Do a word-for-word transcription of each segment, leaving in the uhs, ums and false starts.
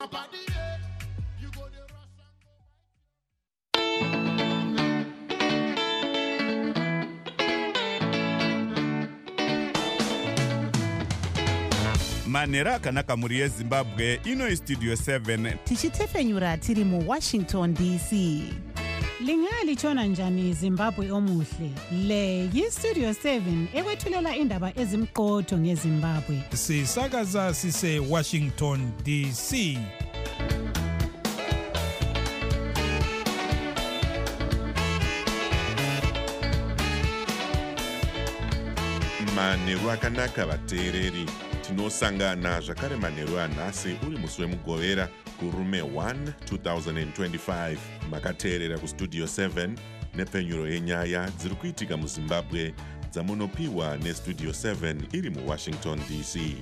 Manera akanaka muri yeZimbabwe ino Studio seven tichitefenyura tiri mu Washington D C. Lingali chona njani Zimbabwe omuhle. Le yi Studio seven ekwethulela indaba ezimqotho ngeZimbabwe. Sisakaza sise Washington D C. Manheru akanaka vateereri. Tinosangana zvakare manheru anhasi uri musi wemugovera kurume one two thousand twenty-five. Makateerera kustudio seven nepfenyuro yenyaya dziri kuitika muZimbabwe dzamunopiwa nestudio seven iri muWashington D C.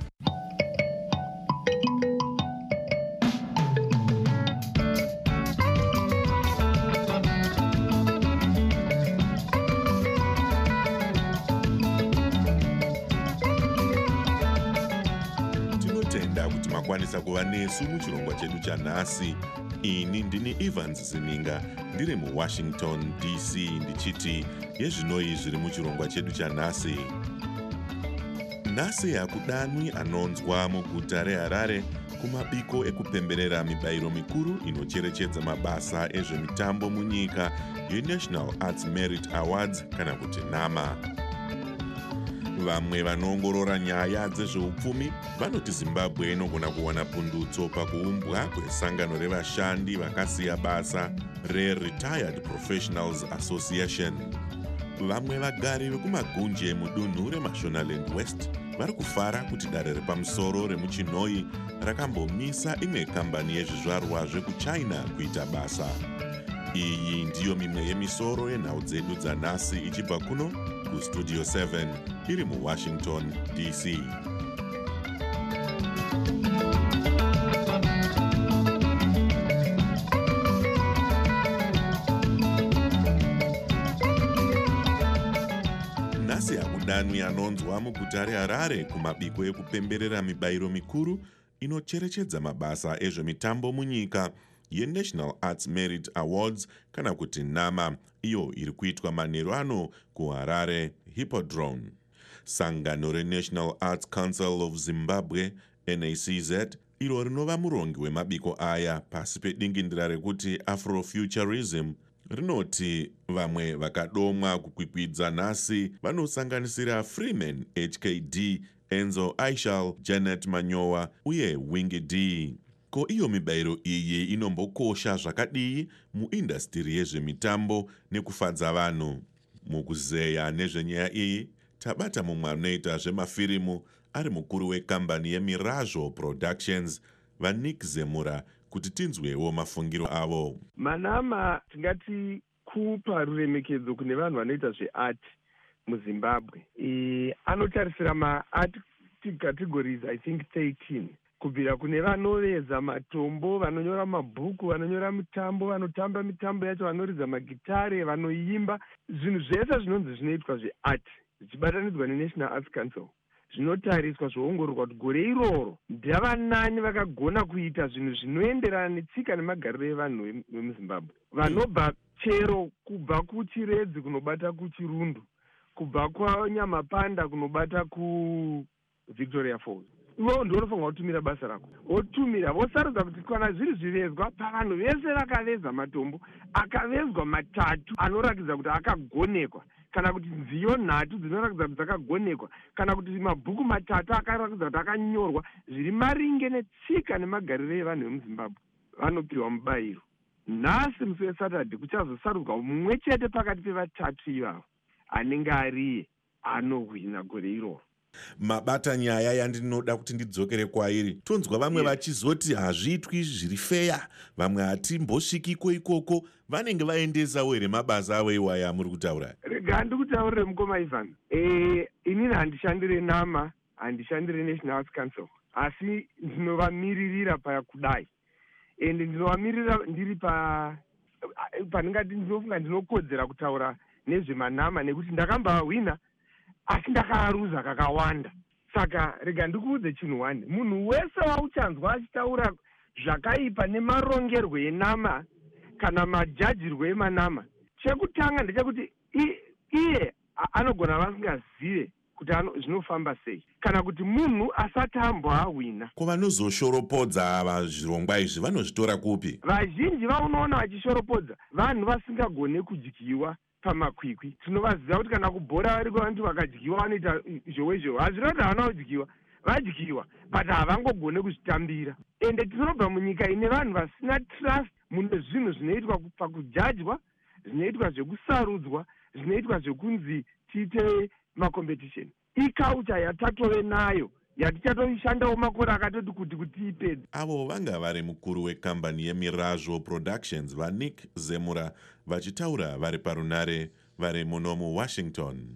Makwanisa kuva nesu muchirongwa chedu chanhasi. Ini ndini Evans Zininga ndiri muWashington D C ndichiti yezvinoi zviri muchirongwa chedu chanhasi. Nhasi hakudanwi anonzwa muguta reHarare kumabiko ekupemberera mibayiro mikuru inocherechedza mabasa ezvemitambo munyika yeNational Arts Merit Awards kana kuti NAMA. Vamwe vanoongorora nyaya dzezveupfumi vanoti Zimbabwe inogona kuwana pundutso pakuumbwa kwesangano revashandi vakasiya basa reRetired Professionals Association. Vamwe vagari vekumagunje mudunhu reMashonaland West vari kufara kuti dare repamusoro remuChinoi rakambomisa imwe kambani yezvizvarwa zvekuChina kuita basa. Iyi ndiyo mimwe yemisoro yenhau dzedu dzanhasi ichibva kuno kustudio seven iri muWashington D C. Nhasi hakudanwi anonzwa muguta reHarare kumabiko ekupemberera mibayiro mikuru inocherechedza mabasa ezvemitambo munyika yeNational Arts Merit Awards kana kuti NAMA, iyo iri kuitwa manheru ano kuHarare Hippodrome. Sangano reNational Arts Council of Zimbabwe N A C Z iro rinova murongi wemabiko aya pasi pedingindira rekuti Afrofuturism rinoti vamwe vakadomwa kukwikwidza nhasi vanosanganisira Freeman H K D, Enzo Aishal, Janet Manyowa uye Wingy D. Ko iyo mibayiro iyi inombokosha zvakadii muindastiri yezvemitambo nekufadza vanhu. Mukuzeya nezvenyaya iyi tabata mumwe anoita zvemafirimu ari mukuru wekambani yeMirajo Productions vaNick Zemura kuti tinzwewo mafungiro avo. Manama tingati kupa ruremekedzo kune vanhu vanoita zveart muZimbabwe. E, anotarisira maart categories I think thirteen. Kubvira kune vanoveza matombo, vanonyora mabhuku, vanonyora mitambo, vanotamba mitambo yacho, vanoridza magitare, vanoimba. Zvinhu zvese zvinonzi zvinoitwa zveart zvichibatanidzwa neNational Arts Council zvinotariswa zvoongororwa kuti gore iroro ndavanani vakagona kuita zvinhu zvinoenderana netsika nemagariro evanhu vemuZimbabwe. Vanobva chero kubva kuchiredzi kunobata kuchirundu, kubva kwanyamapanda kunobata kuVictoria Falls. Ivo ndo unofanira kutumira basa rako. Wotumira vosarudza kuti kana zviri zvivezwa pavanhu vese vakaveza matombo, akavezwa matatu anoratidza kuti akagonekwa, kana kuti nziyo nhatu dzinoratidza kuti dzakagonekwa, kana kuti mabhuku matatu akaratidza kuti akanyorwa zviri maringe netsika nemagariro evanhu vemuZimbabwe, vanopiwa mubayiro. Nhasi musi weSaturday kuchazosarudzwa mumwe chete pakati pevatatu ivavo anenge ariye anohwina gore iroro. Mabata nyaya yandinoda kuti ndidzokere kwairi. Tonzwa vamwe yes. vachizoti hazviitwi zviri feya, vamwe hatimbosvikiko ikoko, vanenge vaendesawo here mabasa avo iwaya muri kutaura. Rega ndikutaurire mukoma Ivan. Eh, inini handishandire NAMA, handishandire National Arts Council, asi ndinovamiririra pakudai. Ende ndinovamirira ndiri pa paningati ndinofunga ndinokodzera kutaura nezvemanama nekuti ndakambahwina asi ndakaruza kakawanda. Saka rega ndikuudze chinhu one, munhu wese wauchanzwa achitaura zvakaipa nemarongerwo enama kana majajirwo emanama. Chekutanga ndechekuti iye anogona vasingazive kuti zvinofamba sei kana kuti munhu asati amboawina. Kuvanozoshoropodza ava zvirongwa izvi vanozvitora kupi? Vazhinji vaunoona vachishoropodza vanhu vasingagone kudyiwa pamakwikwi. Tinovaziva kuti kana kubhora variko vantu vakadyiwa vanoita zhowe zhowe. Hazvina kuti havana kudyiwa, vadyiwa but havangogone kuzvitambira. Ende tinobva munyika ine vanhu vasina trust mune zvinhu zvinoitwa pakujajwa, zvinoitwa zvekusarudzwa, zvinoitwa zvekunzi tiite macompetition. Iculture yatatove nayo yatichatoishandawo makore akatoti kuti kuti ipedze. Avo vanga vari mukuru wekambani yeMirazvo Productions vaNick Zemura vachitaura vari parunare vari muno muWashington.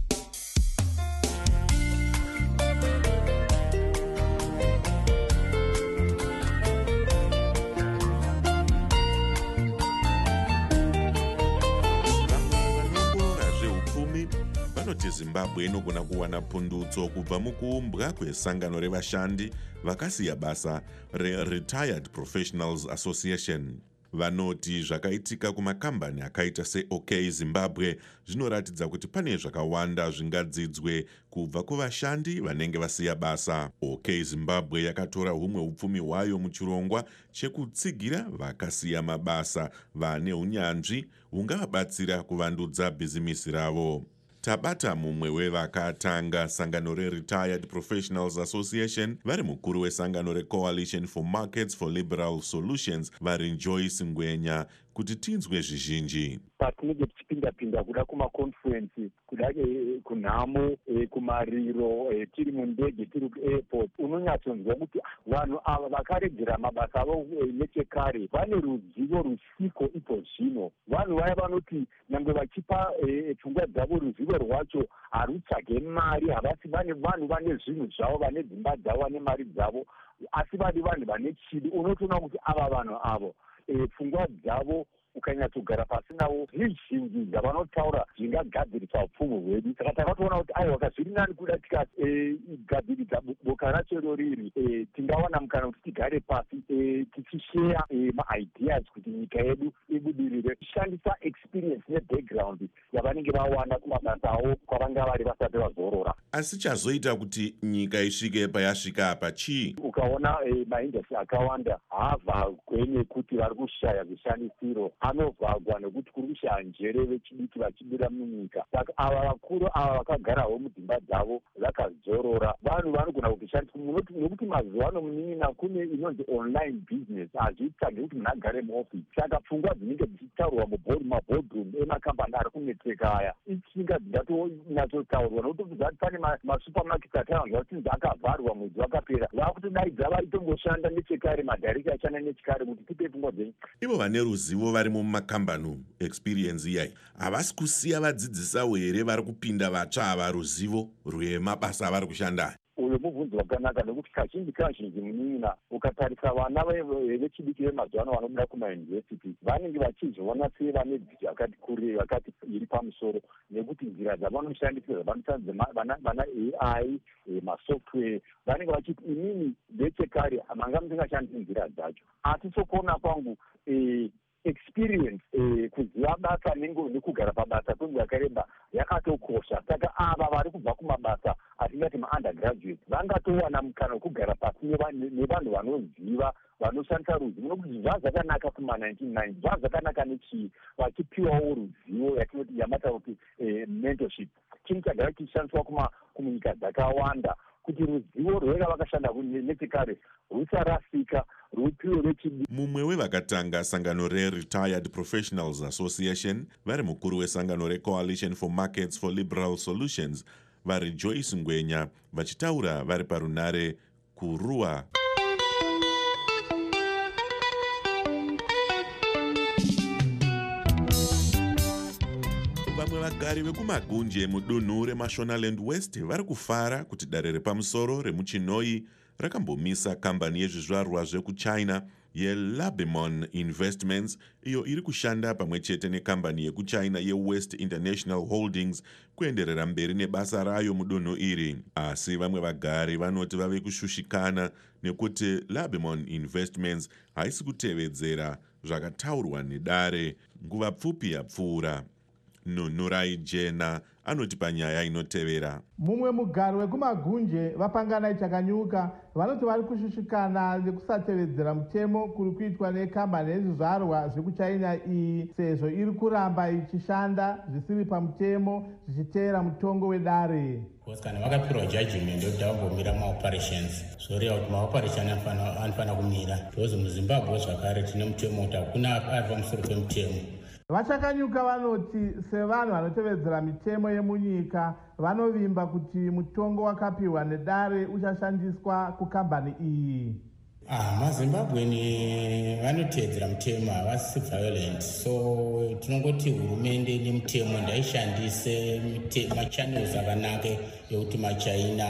Vanoti Zimbabwe inogona kuwana pundutso kubva mukuumbwa kwesangano revashandi vakasiya basa reRetired Professionals Association. Vanoti zvakaitika kumakambani akaita seOK Zimbabwe zvinoratidza kuti pane zvakawanda zvingadzidzwe kubva kuvashandi vanenge vasiya basa. OK Zimbabwe yakatora humwe upfumi hwayo muchirongwa chekutsigira vakasiya mabasa vane unyanzvi hungavabatsira kuvandudza bhizimisi ravo. Tabata mumwe wevakatanga sangano reRetired Professionals Association vari mukuru wesangano reCoalition for Markets for Liberal Solutions vari Joyce Ngwenya kuti tinzwe zvizhinji. Patinenge tichipinda-pinda kuda kumaconference, kuda kunhamo, kumariro, tiri mundege, tiri kuairport, unonyatsonzwa kuti vanhu ava vakaregera mabasa avo nechekare vane ruzivo rusiko ipo zvino. Vanhu vaya vanoti nyangwe vachipa pfungwa dzavo ruzivo rwacho harutsvage mari, havasi vane vanhu vane zvinhu zvavo, vane dzimba dzavo, vane mari dzavo, asi vane vanhu vane chidi. Unotoona kuti ava vanhu avo pfungwa dzavo ukanyatsogara pasi navo zvizhinji zvavanotaura zvingagadziriswa upfumi hwedu. Saka takatoona kuti aiwa kazviri nani kuda tikagadziridza boka racho roriri tingawana mukana kuti tigare pasi tichisheya maideas kuti nyika yedu ibudirire, tichishandisa experience nebackground yavanenge vawana kumabasa avo kwavanga vari vasati vazorora. Asi chazoita kuti nyika isvike payasvika apa chii? Ukaona maindastri akawanda haavhagwe nekuti vari kushaya zvishandisiro, anovhagwa nekuti kuri kushaya njere vechidiki vachibira munyika. Saka ava vakuru ava vakagarawo mudzimba dzavo vakazorora, vanhu vanogona kutishandiswa nekuti mazuva ano munyina kune inonzi online business, hazvitsvage kuti munhu agare muofisi. Saka pfungwa dzinenge dzichitaurwa mumaboardroom emakambani ari kuneteka aya ichinga dzingatonatsotaurwa nokuti pane masupermarket ataanzwa kuti akavharwa mwedzi wakapera, vakutodaidza varitomboshanda nechekare, madharekta achanda nechekare kuti tipe pfungwa dzenyu. Ivo vane ruzivo varimo mumakambani, experience iyai, havasi kusiya vadzidzisawo here vari kupinda vatsva ava ruzivo rwemabasa avari kushanda? Uyo mubvunzo wakanaka nekuti kazhinji kazhinji munyina ukatarisa vana vechidiki vemazuva ano vanobuda kumayunivhesiti vanenge vachizviona sevane dzidzo yakati kurei, vakati iri pamusoro, nekuti nzira dzavanoshandisa dzavanoshandisa vana A I, masoftware, vanenge vachiti inini vechekare manga musingashandisi nzira dzacho. Asi sokuona kwangu experience kuziva basa nekugara pabasa kwenguva yakareba yakatokosha. Saka ava vari kubva kumabasa atingati maundergraduate vangatowana mukana wekugara pasi nevanhu vanoziva, vanoshandisa ruzivo, nokuti zvazvakanaka kuma-nineteen ninety zvazvakanaka nechii, vachipiwawo ruzivo yatinoti yamataura kuti mentorship, chinhu chagara chichishandiswa kumunyika dzakawanda kuti ruzivo rwega vakashanda nechekare rusarasika, rupiwe vechidiki. Mumwe wevakatanga sangano reRetired Professionals Association vari mukuru wesangano reCoalition for Markets for Liberal Solutions vari Joyce Ngwenya vachitaura vari parunare kuRua. Vamwe vagari vekumagunje mudunhu reMashonaland West vari kufara kuti dare repamusoro remuChinoi rakambomisa kambani yezvizvarwa zvekuchina yeLabemon Investments, iyo iri kushanda pamwe chete nekambani yekuchina yeWest International Holdings kuenderera mberi nebasa rayo mudonho iri. Asi vamwe vagari vanoti vave kushushikana nekuti Labemon Investments haisi kutevedzera zvakataurwa nedare nguva pfupi yapfuura. Nunurai Jena anoti panyaya inotevera. Mumwe mugari wekumagunje vapangana chakanyuka vanoti vari kushushikana nekusatevedzera mutemo kuri kuitwa nekambani yezvizvarwa zvekuchina iyi sezvo iri kuramba ichishanda zvisiri pamutemo zvichiteera mutongo wedare. Kana vakapirwa judgment yokuti vambomira maoperations zvoreva kuti maoperation anofanira kumira because muZimbabwe zvakare tine mutemo kuti hakuna ari pamusoro pemutemo. Vachakanyuka vanoti sevanhu vanotevedzera mitemo yemunyika vanovimba kuti mutongo wakapiwa nedare uchashandiswa kukambani iyi. Ah, maZimbabweni vanotevedzera mutemo, havasi violent, so tinongoti hurumende nemutemo ndaishandise machannels akanaka ekuti machina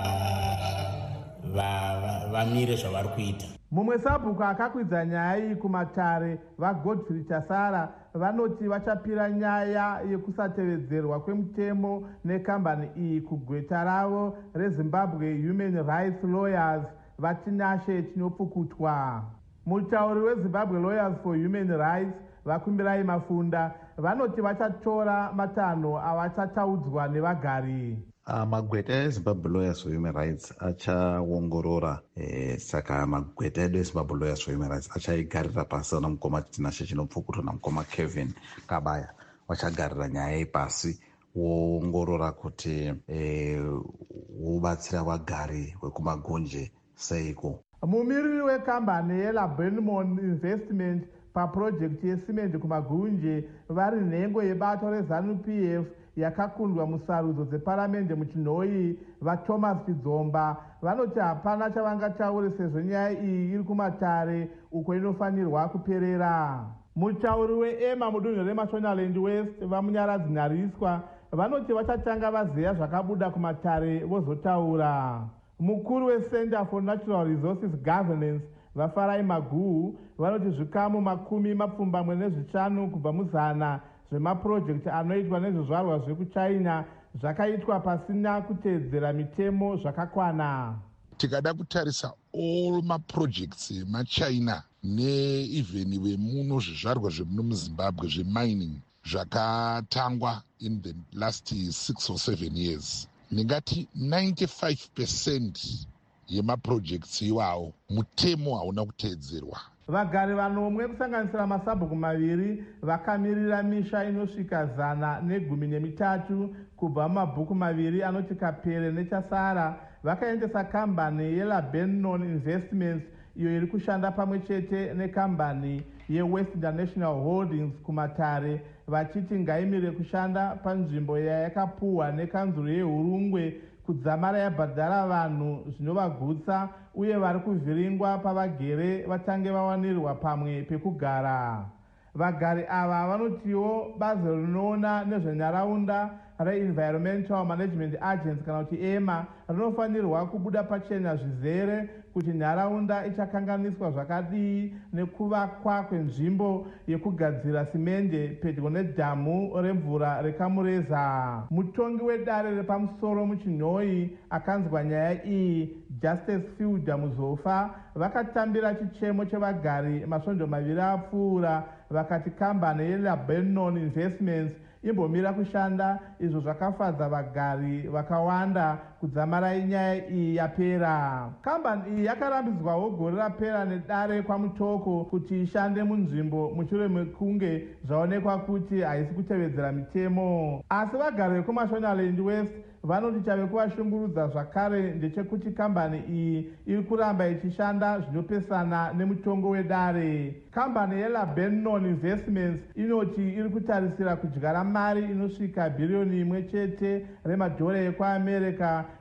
vamire zvavari kuita. Mumwe sabhuku akakwidza nyaya iyi kumatare vaGodfrey Chasara vanoti vachapira nyaya yekusatevedzerwa kwemutemo nekambani iyi kugweta ravo reZimbabwe Human Rights Lawyers vatinashe tinopfukutwa. Mutauri weZimbabwe Lawyers for Human Rights Vakumbirai Mafunda vanoti vachatora matanho avachataudzwa nevagari. Uh, magweta eZimbabwe Lawyers for Human Rights achaongorora eh, saka magweta edu eZimbabwe Lawyers for Human Rights achaigarira pasi na mukoma tinashe chinopfukutwa namukoma Kevin Kabaya vachagarira nyaya iyi pasi woongorora kuti eh, wobatsira vagari vekumagunje seiko. Mumiriri wekambani yeLabemon Investment paprojekti yesimende kumagunje vari nhengo yebato reZANU-P F yakakundwa musarudzo dzeparamende muchinhoi vaThomas Chidzomba vanoti hapana chavangataure sezvo nyaya iyi iri kumatare uko inofanirwa kuperera. Mutauri weEMA mudunhu reMashonaland West vamunyaradzi Nyariswa vanoti vachatanga vazeya zvakabuda kumatare vozotaura. Mukuru weCenter for Natural Resources Governance vaFarai Maguhu vanoti zvikamu makumi mapfumbamwe nezvishanu kubva muzana zvemapurojekti anoitwa nezvizvarwa zvekuchina zvakaitwa pasina kutevedzera mitemo zvakakwana. Tikada kutarisa all maprojects emachina neevheni vemuno zvizvarwa zvemuno muZimbabwe zvemining zvakatangwa in the last six or seven years, ndingati ninety-five percent yemaprojects iwawo mutemo hauna kutevedzerwa. Vagari vanomwe kusanganisira masabhuku maviri vakamirira misha inosvika zana negumi nemitatu kubva mumabhuku maviri anoti Kapere neChasara vakaendesa kambani yeLabemon Investments iyo iri kushanda pamwe chete nekambani yeWest International Holdings kumatare vachiti ngaimire kushanda panzvimbo yayakapuhwa nekanzuro yeHurungwe kudzamara yabhadhara vanhu zvinovagutsa uye vari kuvhiringwa pavagere vatange vawanirwa pamwe pekugara. Vagari ava vanotiwo bazi rinoona nezvenharaunda reEnvironmental Management Agency kana kuti EMA rinofanirwa kubuda pachena zvizere kuti nharaunda ichakanganiswa zvakadii nekuvakwa kwenzvimbo yekugadzira simende pedyo nedhamu remvura reKamureza. Mutongi wedare repamusoro muchinhoi akanzwa nyaya iyi Justice Fielder Muzofa vakatambira chichemo chevagari masvondo maviri apfuura vakati kambani yeLabemon Investments imbomira kushanda izvo zvakafadza vagari vakawanda kudzamara nyaya iyi yapera. Kambani iyi yakarambidzwawo gore rapera nedare kwamutoko kuti ishande munzvimbo mushure mekunge zvaonekwa kuti haisi kutevedzera mitemo. Asi vagari vekuMashonaland West vanoti chave kuvashungurudza zvakare ndechekuti kambani iyi iri kuramba ichishanda zvinopesana nemutongo wedare. Kambani yeLabemon Investments inoti iri kutarisira kudyara mari inosvika bhiriyoni imwe chete remadhora ekuAmerica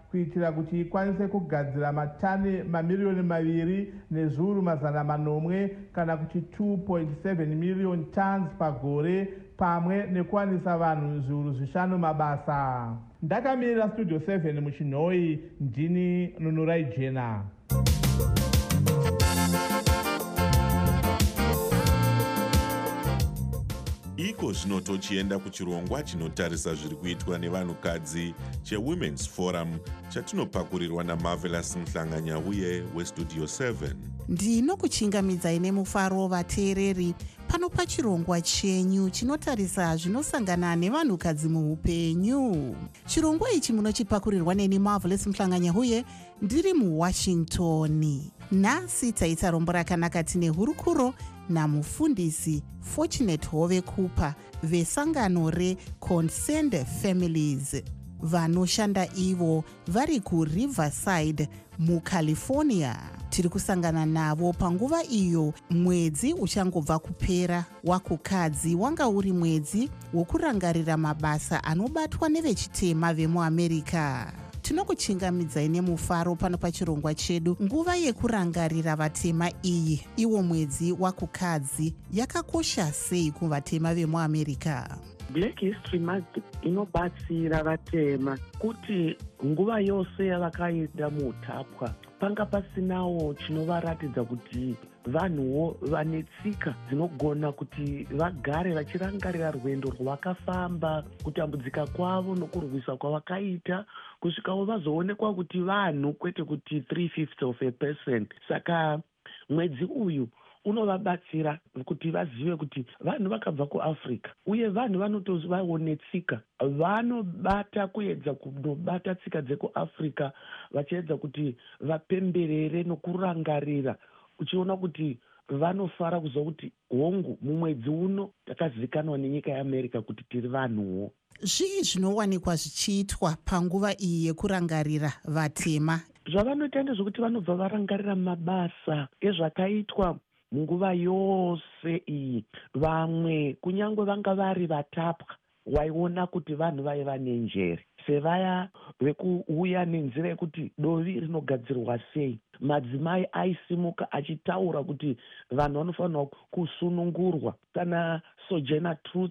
kuitira kuti ikwanise kugadzira matani mamiriyoni maviri nezviuru mazana manomwe kana kuti two point seven million tons pagore, pamwe nekuwanisa vanhu zviuru zvishanu mabasa. Ndakamirira studio seven muchinhoi, ndini Nunurai Jena. iko zvino tochienda kuchirongwa chinotarisa zviri kuitwa nevanhukadzi chewomen's forum chatinopakurirwa naMarvelous Mhlanganyauye westudio seven. Ndinokuchingamidzai nemufaro vateereri pano pachirongwa chenyu chinotarisa zvinosangana nevanhukadzi muupenyu. Chirongwa ichi munochipakurirwa neni Marvelous Mhlanganyauye ndiri muWashington. Nhasi taita rombo rakanaka tine hurukuro namufundisi Fortunate Hove Cooper vesangano reConcerned Families vanoshanda ivo vari kuRiverside muCalifornia. Tiri kusangana navo panguva iyo mwedzi uchangobva kupera wakukadzi wanga uri mwedzi wokurangarira mabasa anobatwa nevechitema vemuAmerica. Tinokuchingamidzai nemufaro pano pachirongwa chedu. Nguva yekurangarira vatema iyi, iwo mwedzi wakukadzi, yakakosha sei kuvatema vemuAmerica? Black History Month inobatsira vatema kuti nguva yose yavakaenda muutapwa panga pasinawo chinovaratidza kuti vanhuwo vane tsika dzinogona kuti vagare vachirangarira rwendo rwavakafamba, kutambudzika kwavo nokurwisa kwavakaita, kusvikawo vazoonekwa kuti vanhu kwete kuti three fifths of a person. Saka mwedzi uyu unovabatsira kuti vazive kuti vanhu vakabva kuAfrica uye vanhu vanotozi vaone tsika, vanobata kuedza kunobata tsika dzekuAfrica vachiedza kuti vapemberere nokurangarira, uchiona kuti vanofara kuziva kuti hongu mumwedzi uno takazivikanwa nenyika yeAmerica kuti tiri vanhuwo. Zvii zvinowanikwa zvichiitwa panguva iyi yekurangarira vatema? Zvavanoita ndezvokuti vanobva varangarira mabasa ezvakaitwa munguva yose iyi. Vamwe kunyangwe vanga vari vatapwa waiona kuti vanhu vaiva nenjere, sevaya vekuuya nenzira yekuti dovi rinogadzirwa sei. Madzimai aisimuka achitaura kuti vanhu vanofanirwa kusunungurwa. Kana Sojourner Truth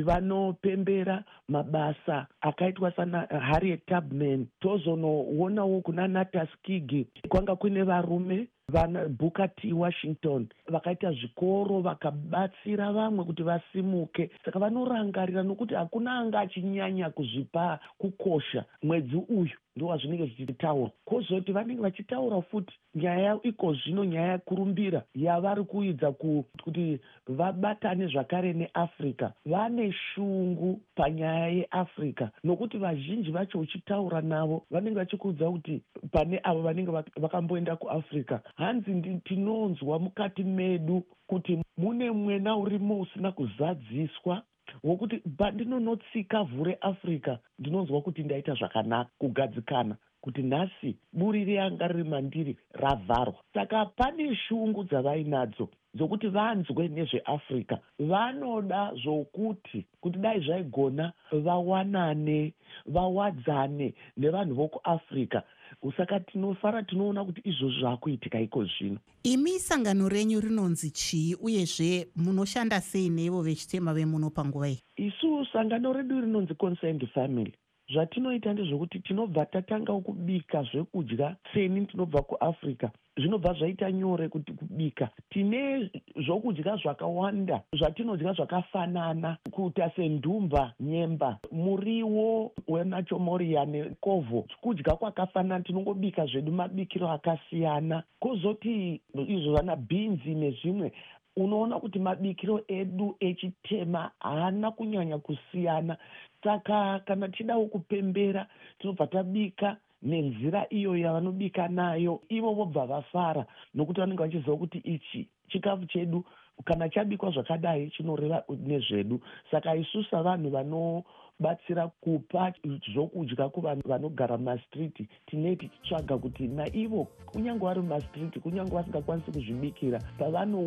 vanopembera mabasa akaitwa sana Harriet Tubman. Tozonoonawo kuna Natas Kigi kwanga kune varume vana Booker T. Washington vakaita zvikoro vakabatsira vamwe kuti vasimuke. Saka vanorangarira nokuti hakuna anga achinyanya kuzvipa kukosha. Mwedzi uyu ndiwo zvinenge zvichitaura. Kozoti vanenge vachitaura futi nyaya iko zvino, nyaya yekurumbira yavari kuidza kuti vabatane zvakare neAfrica. Vane shungu panyaya yeAfrica nokuti vazhinji vacho uchitaura navo vanenge vachikuudza kuti pane avo vanenge vakamboenda kuAfrica, hanzi tinonzwa mukati medu kuti mune mwena urimo usina kuzadziswa wokuti pandinonotsika vhure Africa ndinonzwa kuti ndaita zvakanaka kugadzikana kuti nhasi buri rianga riri mandiri ravharwa. Saka pane shungu dzavainadzo dzokuti vanzwe nezveAfrica. Vanoda zvokuti kuti dai zvaigona vawanane, vawadzane nevanhu vokuAfrica. Saka tinofara tinoona kuti izvozvo zvakuitika iko zvino. Imi sangano renyu rinonzi chii uyezve munoshanda sei nevo vechitema vemuno panguva iyi? Isu sangano redu rinonzi Concerned Family. Zvatinoita ndezvokuti tinobva tatanga kubika zvekudya tseni tinobva kuAfrica. Zvinobva zvaita nyore kuti kubika. Tine zvokudya zvakawanda zvatinodya zvakafanana kuita sendumba, nyemba, muriwo wenachomoria nekovho. Kudya kwakafanana, tinongobika zvedu mabikiro akasiyana. Kozoti izvo vana beans nezvimwe, unoona kuti mabikiro edu echitema haana kunyanya kusiyana. Saka kana tidawo kupembera tinobva tabika nenzira iyo yavanobika nayo. Ivo vobva vafara nokuti vanenge vachiziva kuti ichi chikafu chedu kana chabikwa zvakadai chinoreva nezvedu. Saka isusu vanhu vanobatsira kupa zvokudya kuvanhu vanogara mumastriti tine tichitsvaga kuti naivo kunyange vari mumastriti, kunyange vasingakwanisi kuzvibikira, pavanouya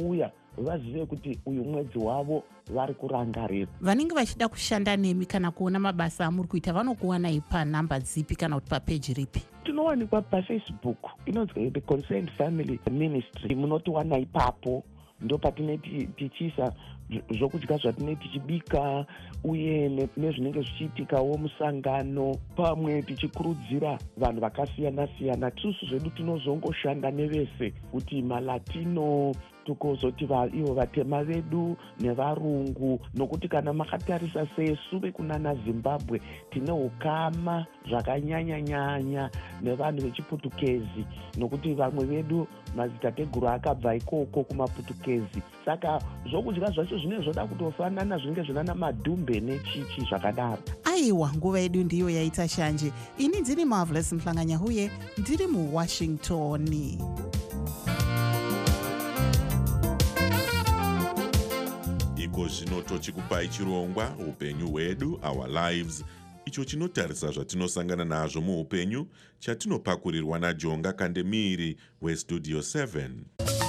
vazive kuti uyu mwedzi wavo vari kurangarira. Vanenge vachida kushanda nemi kana kuona mabasa amuri kuita vanokuwanai panhamba dzipi kana kuti papeji ripi? Tinowanikwa paFacebook inonzi The Concerned Family Ministry, munotiwana ipapo. Ndo patine tichiisa zvokudya zvatine tichibika uye nezvinenge zvichiitikawo musangano, pamwe tichikurudzira vanhu vakasiyana siyana. Isusu zvedu tinozongoshanda nevese kuti maLatino tukozoti ivo vatema vedu nevarungu, nokuti kana makatarisa sesu vekunana Zimbabwe tine ukama zvakanyanya-nyanya nevanhu vechiputukezi, nokuti vamwe vedu madzitateguru akabva ikoko kumaputukezi. Saka zvokudya zvacho zvinenge zvoda kutofanana, zvinenge zvinana madhumbe nechichi zvakadaro. Aiwa, nguva yedu ndiyo yaita shanje. Ini ndiri Marvelous Mhlanganyahuye, ndiri muWashington. Iko zvino tochikupai chirongwa upenyu hwedu, our lives, icho chinotarisa zvatinosangana nazvo muupenyu, chatinopakurirwa naJonga Kandemiri weStudio seven.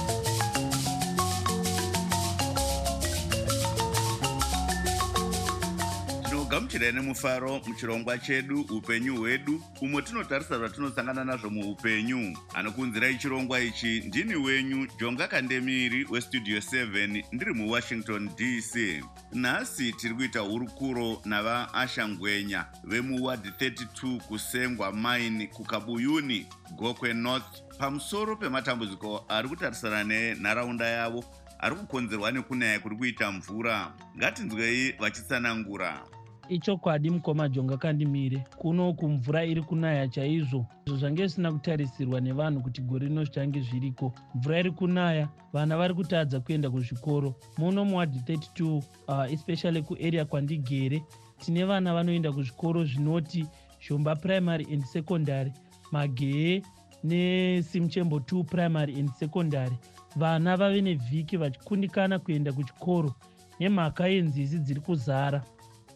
gamuchirai nemufaro muchirongwa chedu upenyu hwedu, umo tinotarisa zvatinosangana nazvo muupenyu. Anokunzirai chirongwa ichi ndini wenyu Jonga Kandemiri weStudio seven, ndiri muWashington D C. Nhasi tiri kuita hurukuro navaAsha Ngwenya vemuward thirty-two kusengwa mine kukabuyuni Gokwe North, pamusoro pematambudziko ari kutarisana nenharaunda yavo ari kukonzerwa nekunaya kuri kuita mvura. Ngatinzwei vachitsanangura. Ichokwadi mukoma Jonga Kandemiri, kuno kumvura iri kunaya chaizvo. Zvange zvisina kutarisirwa nevanhu kuti gore rino zvichange zviriko. Mvura iri kunaya, vana vari kutadza kuenda kuzvikoro. Muno muward thirty-two, uh, especially kuarea kwandigere, tine vana vanoenda kuzvikoro zvinoti Shomba Primary and Secondary, Mageye neSimchembo two Primary and Secondary. Vana vave nevhiki vachikundikana kuenda kuchikoro nemhaka yenzizi dziri kuzara.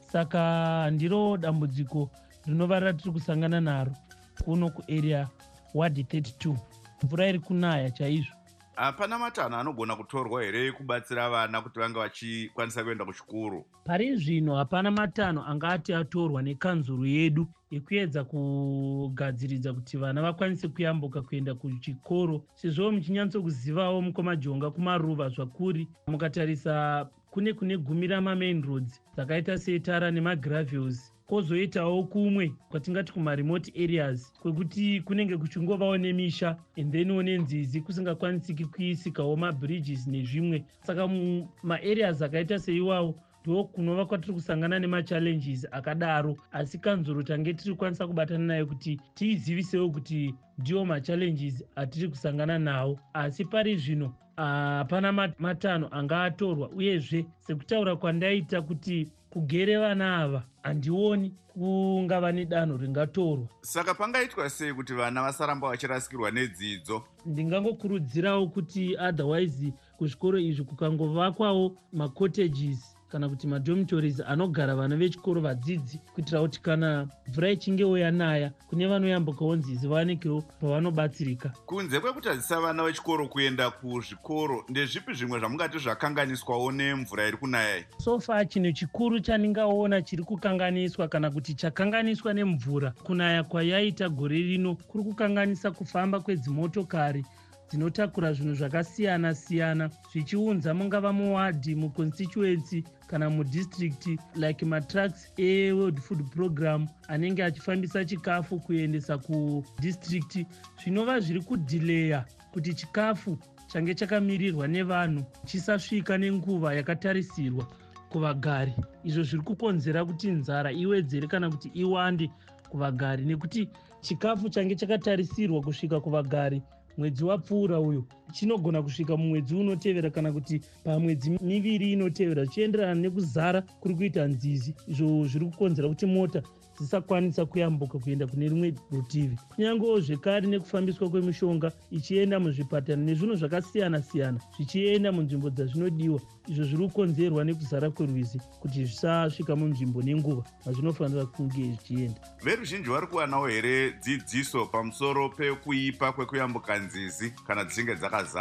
Saka ndiro dambudziko rinova ratiri kusangana naro kuno kuarea ward thirty-two. Mvura iri kunaya chaizvo. Hapana matanho anogona kutorwa here kubatsira vana kuti vange vachikwanisa kuenda kuchikoro? Pari zvino hapana matanho angati atorwa nekanzuru yedu ekuedza kugadziridza kuti vana vakwanise kuyambuka kuenda kuchikoro. Sezvo muchinyatsokuzivawo mukoma Jonga kumaruva zvakuri, mukatarisa kune kune gumi rama-main roads dzakaita seTara nemagravels, kozoitawo kumwe kwatingati kumaremote areas kwekuti kunenge kuchingovawo nemisha and then nenzizi kusingakwanisiki kuisikawo mabridges nezvimwe. Saka maareas akaita seiwawo ndo kunova kwatiri kusangana nemachallenges akadaro, asi kanzuro tange tiri kwanisa kubatana nayo kuti tiizivisewo kuti ndiwo machallenges atiri kusangana nawo. Asi pari zvino hapana uh, matanho anga atorwa, uyezve sekutaura kwandaita kuti kugere vana ava handioni kungava nedanho ringatorwa. Saka pangaitwa sei kuti vana vasaramba vachirasikirwa nedzidzo? Ndingangokurudzirawo kuti otherwise kuzvikoro izvi kukangovakwawo macottages kana kuti madormitories anogara vana vechikoro vadzidzi, kuitira kuti kana mvura ichinge yanaya kune vanoyambukawo nzizi vawanekewo pavanobatsirika. Kunze kwekutadzisa vana vechikoro kuenda kuzvikoro, ndezvipi zvimwe zvamungati zvakanganiswawo nemvura iri kunaya? So far chinhu chikuru chandingaona chiri kukanganiswa kana kuti chakanganiswa nemvura kunaya kwayaita gore rino kuri kukanganisa kufamba kwedzimotokari dzinotakura zvinhu zvakasiyana siyana zvichiunza mungava muwadhi, muconstituency kana mudistrict, like matrucks eWorld Food Program anenge achifambisa chikafu kuendesa kudistrict. Zvinova zviri kudhileya kuti chikafu change chakamirirwa nevanhu chisasvika nenguva yakatarisirwa kuvagari. Izvo zviri kukonzera kuti nzara iwedzere kana kuti iwande kuvagari, nekuti chikafu change chakatarisirwa kusvika kuvagari mwedzi wapfuura uyo chinogona kusvika mumwedzi unotevera kana kuti pamwedzi miviri inotevera, zvichienderana nekuzara kuri kuita nzizi. Izvo zviri kukonzera kuti mota dzisakwanisa kuyambuka kuenda kune rimwe rutivi. Kunyangewo zvekare nekufambiswa kwemishonga ichienda muzvipatara nezvinhu zvakasiyana siyana zvichienda munzvimbo dzazvinodiwa. Izvo zviri kukonzerwa nekuzara kwerwizi kuti zvisasvika munzvimbo nenguva mazvinofanira kunge zvichienda. Veruzhinji vari kuwanawo here dzidziso pamusoro pekuipa kwekuyambuka nzizi kana dzichinge dzakazara?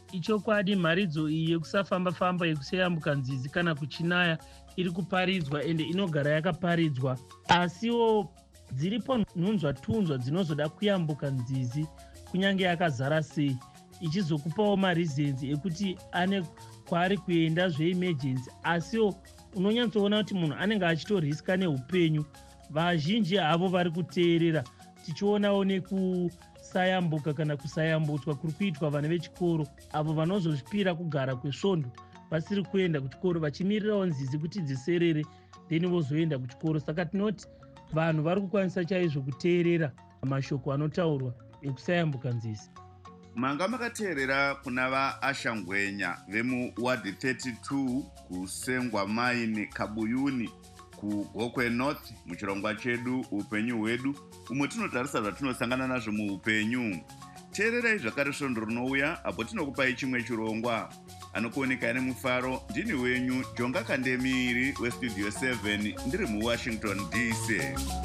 ichokwadi mharidzo iyi yekusafamba-famba yekusayambuka nzizi kana kuchinaya iri kuparidzwa ende inogara yakaparidzwa, asiwo dziripo nhunzva tunzva dzinozoda kuyambuka nzizi kunyange yakazara sei, ichizokupawo mareasons ekuti ane kwaari kuenda zveemergency, asiwo unonyatsoona kuti munhu anenge achitoriska neupenyu. Vazhinji havo vari kuteerera, tichionawo nekusayambuka kana kusayambutswa kuri kuitwa vana vechikoro avo vanozozvipira kugara kwesvondo vasiri kuenda kuchikoro vachimirirawo nzizi kuti dziserere then vozoenda kuchikoro. Saka tinoti vanhu vari kukwanisa chaizvo kuteerera mashoko anotaurwa ekusayambuka nzizi. Manga makateerera kuna vaashangwenya vemuwadi thirty-two kusengwa maini kabuyuni kugokwe north muchirongwa chedu upenyu hwedu, umwe tinotarisa zvatinosangana nazvo muupenyu. Teererai zvakare svondo rinouya apo tinokupai chimwe chirongwa. Anokuoneka nemufaro ndini wenyu Jonga Kandemiri westudio seven ndiri muWashington D C.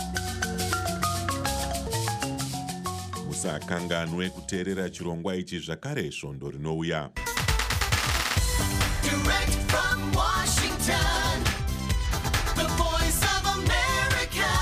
Musakanganwe kuteerera chirongwa ichi zvakare svondo rinouya. Direct from Washington, the voice of America,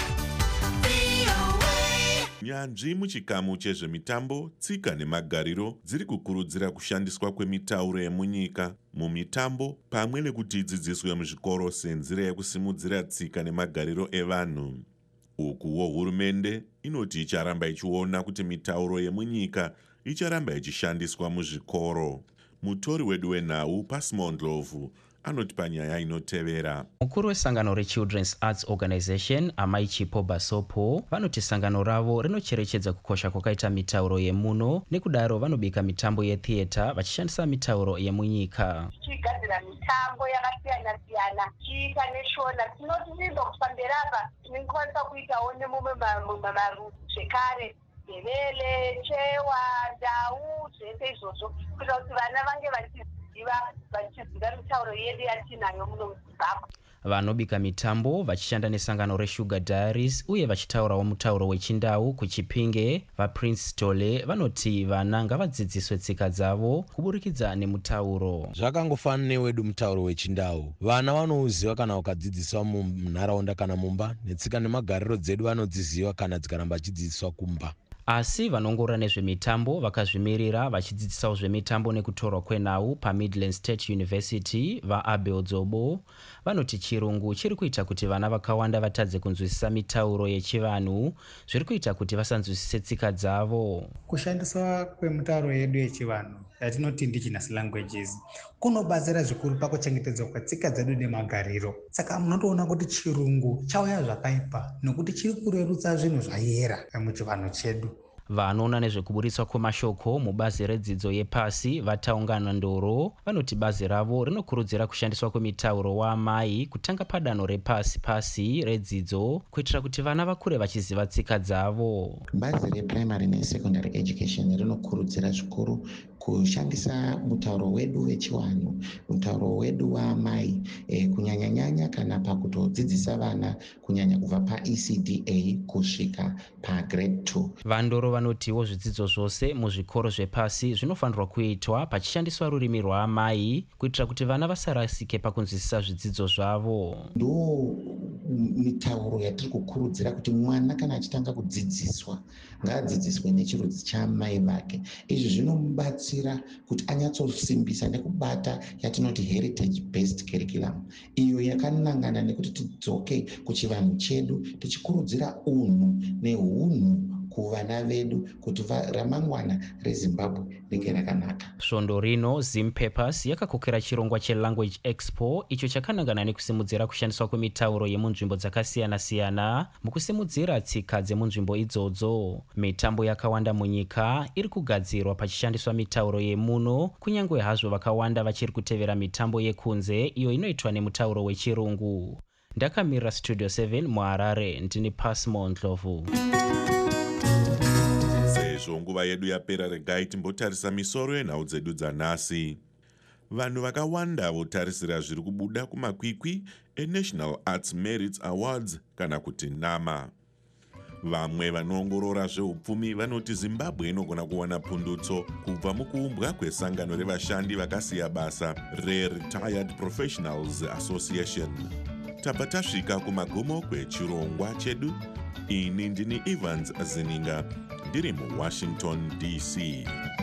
V O A. Nyanzvi muchikamu chezvemitambo, tsika nemagariro dziri kukurudzira kushandiswa kwemitauro yemunyika mumitambo pamwe nekuti idzidziswe muzvikoro senzira yekusimudzira tsika nemagariro evanhu. Ukuwo hurumende inoti icharamba ichiona kuti mitauro yemunyika icharamba ichishandiswa muzvikoro. Mutori wedu wenhau Pasmo Ndlovu anoti panyaya inotevera. Mukuru wesangano reChildren's Arts Organization Amai Chipo Basopo vanoti sangano ravo rinocherechedza kukosha kwakaita mitauro yemuno, nekudaro vanobika mitambo yetheatre vachishandisa mitauro yemunyika. Tichigadzira mitambo yakasiyana siyana chiita neshona tinoti tizokufambira apa tinokwanisa kuitawo nemumwe marudzi zvekare, devele, chewa, ndau, zvese izvozvo kuitira kuti vana vange vachiziva vachiziva mitauro yedu yatinayo muno muZimbabwe. Vanobika mitambo vachishanda nesangano reSugar Diaries uye vachitaurawo mutauro wechindau kuChipinge, vaPrince Tole vanoti vana ngavadzidziswe tsika dzavo kuburikidza nemutauro. Zvakangofana newedu mutauro wechindau. Vana vanouziva kana ukadzidziswa munharaunda kana mumba, netsika nemagariro dzedu vanodziziva kana dzikaramba vachidzidziswa kumba. Asi vanongorora nezvemitambo vakazvimirira vachidzidzisawo zvemitambo nekutorwa kwenhau paMidland State University vaAbel Dzobo vanoti chirungu chiri kuita kuti vana vakawanda vatadze kunzwisisa mitauro yechivanhu, zviri kuita kuti vasanzwisise tsika dzavo. Kushandiswa kwemitauro yedu yechivanhu yatinoti indigenous languages kunobatsira zvikuru pakuchengetedzwa kwetsika dzedu nemagariro. Saka munotoona kuti chirungu chauya zvakaipa nekuti chiri kurerutsa zvinhu zvayera muchivanhu chedu. Vanoona nezvekuburitswa kwemashoko mubazi redzidzo yepasi vataungana ndoro vanoti bazi ravo rinokurudzira kushandiswa kwemitauro waamai kutanga padanho repasi pasi redzidzo kuitira kuti vana vakure vachiziva tsika dzavo. Bazi reprimary nesecondary education rinokurudzira zvikuru kushandisa mutauro wedu wechivanhu, mutauro wedu waamai e, kunyanya-nyanya kana pakutodzidzisa vana kunyanya kubva paE C D A kusvika pagrade two. Vandoro vanotiwo zvidzidzo zvose muzvikoro zvepasi zvinofanirwa kuitwa pachishandiswa rurimi rwaamai kuitira kuti vana vasarasike pakunzwisisa zvidzidzo zvavo. Ndo mitauro yatiri kukurudzira kuti mwana kana achitanga kudzidziswa ngaadzidziswe nechirudzi chaamai vake. Izvi zvinomubatsira kuti anyatsosimbisa nekubata yatinoti heritage based curriculum, iyo yakanangana nekuti tidzoke kuchivanhu chedu tichikurudzira unhu nehunhu kuvana vedu kuti ramangwana reZimbabwe ringe rakanaka. Svondo rino Zim Papers yakakokera chirongwa cheLanguage Expo icho chakanangana nekusimudzira kushandiswa kwemitauro yemunzvimbo dzakasiyana-siyana mukusimudzira tsika dzemunzvimbo idzodzo. Mitambo yakawanda munyika iri kugadzirwa pachishandiswa mitauro yemuno, kunyange hazvo vakawanda vachiri kutevera mitambo yekunze iyo inoitwa nemutauro wechirungu. Ndakamirira Studio seven muHarare, ndini Pasmo Ndlovu. Sezvo nguva yedu yapera, regai timbotarisa misoro yenhau dzedu dzanhasi. Vanhu vakawanda votarisira zviri kubuda kumakwikwi eNational Arts Merit Awards kana kuti NAMA. Vamwe vanoongorora zveupfumi vanoti Zimbabwe inogona kuwana pundutso kubva mukuumbwa kwesangano revashandi vakasiya basa reRetired Professionals Association. Tabva tasvika kumagumo kwechirongwa chedu. Ini ndini Evans Zininga, ndiri muWashington D C.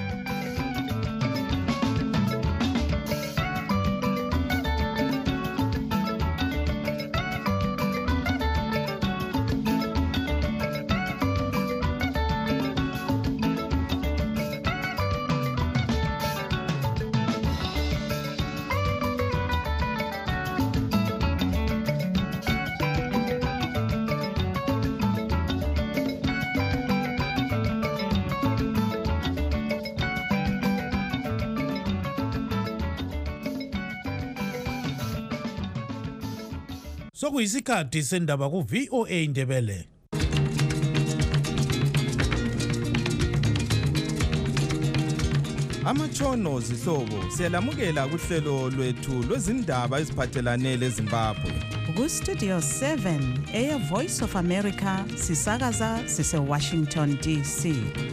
Sokuyisikhathi sendaba ku V O A Ndebele. Amachono zihlobo siyalamukela kuhlelo lwethu lwezindaba eziphathelane leZimbabwe. Ku Studio seven eya Voice of America sisakaza sise Washington D C.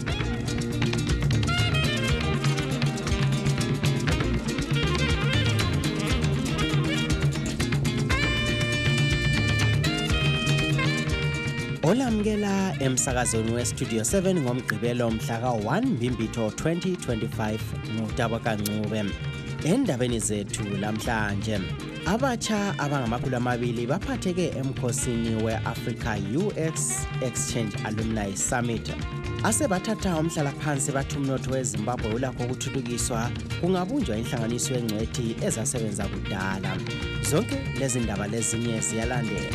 Olamukela emsakazweni weStudio seven ngomgqibelo mhla ka one Mbimbitho twenty twenty-five ngudaba kancube. Endabeni zethu lamhlanje, abatsha abangamakhulu amabili baphatheke emkhosini we-Africa U X Exchange Alumni Summit. Asebathatha umhlalaphansi bathi umnotho weZimbabwe ulakho ukuthuthukiswa kungabunjwa inhlanganiso yengcwethi ezasebenza kudala. Zonke lezi ndaba lezinye ziyalandela.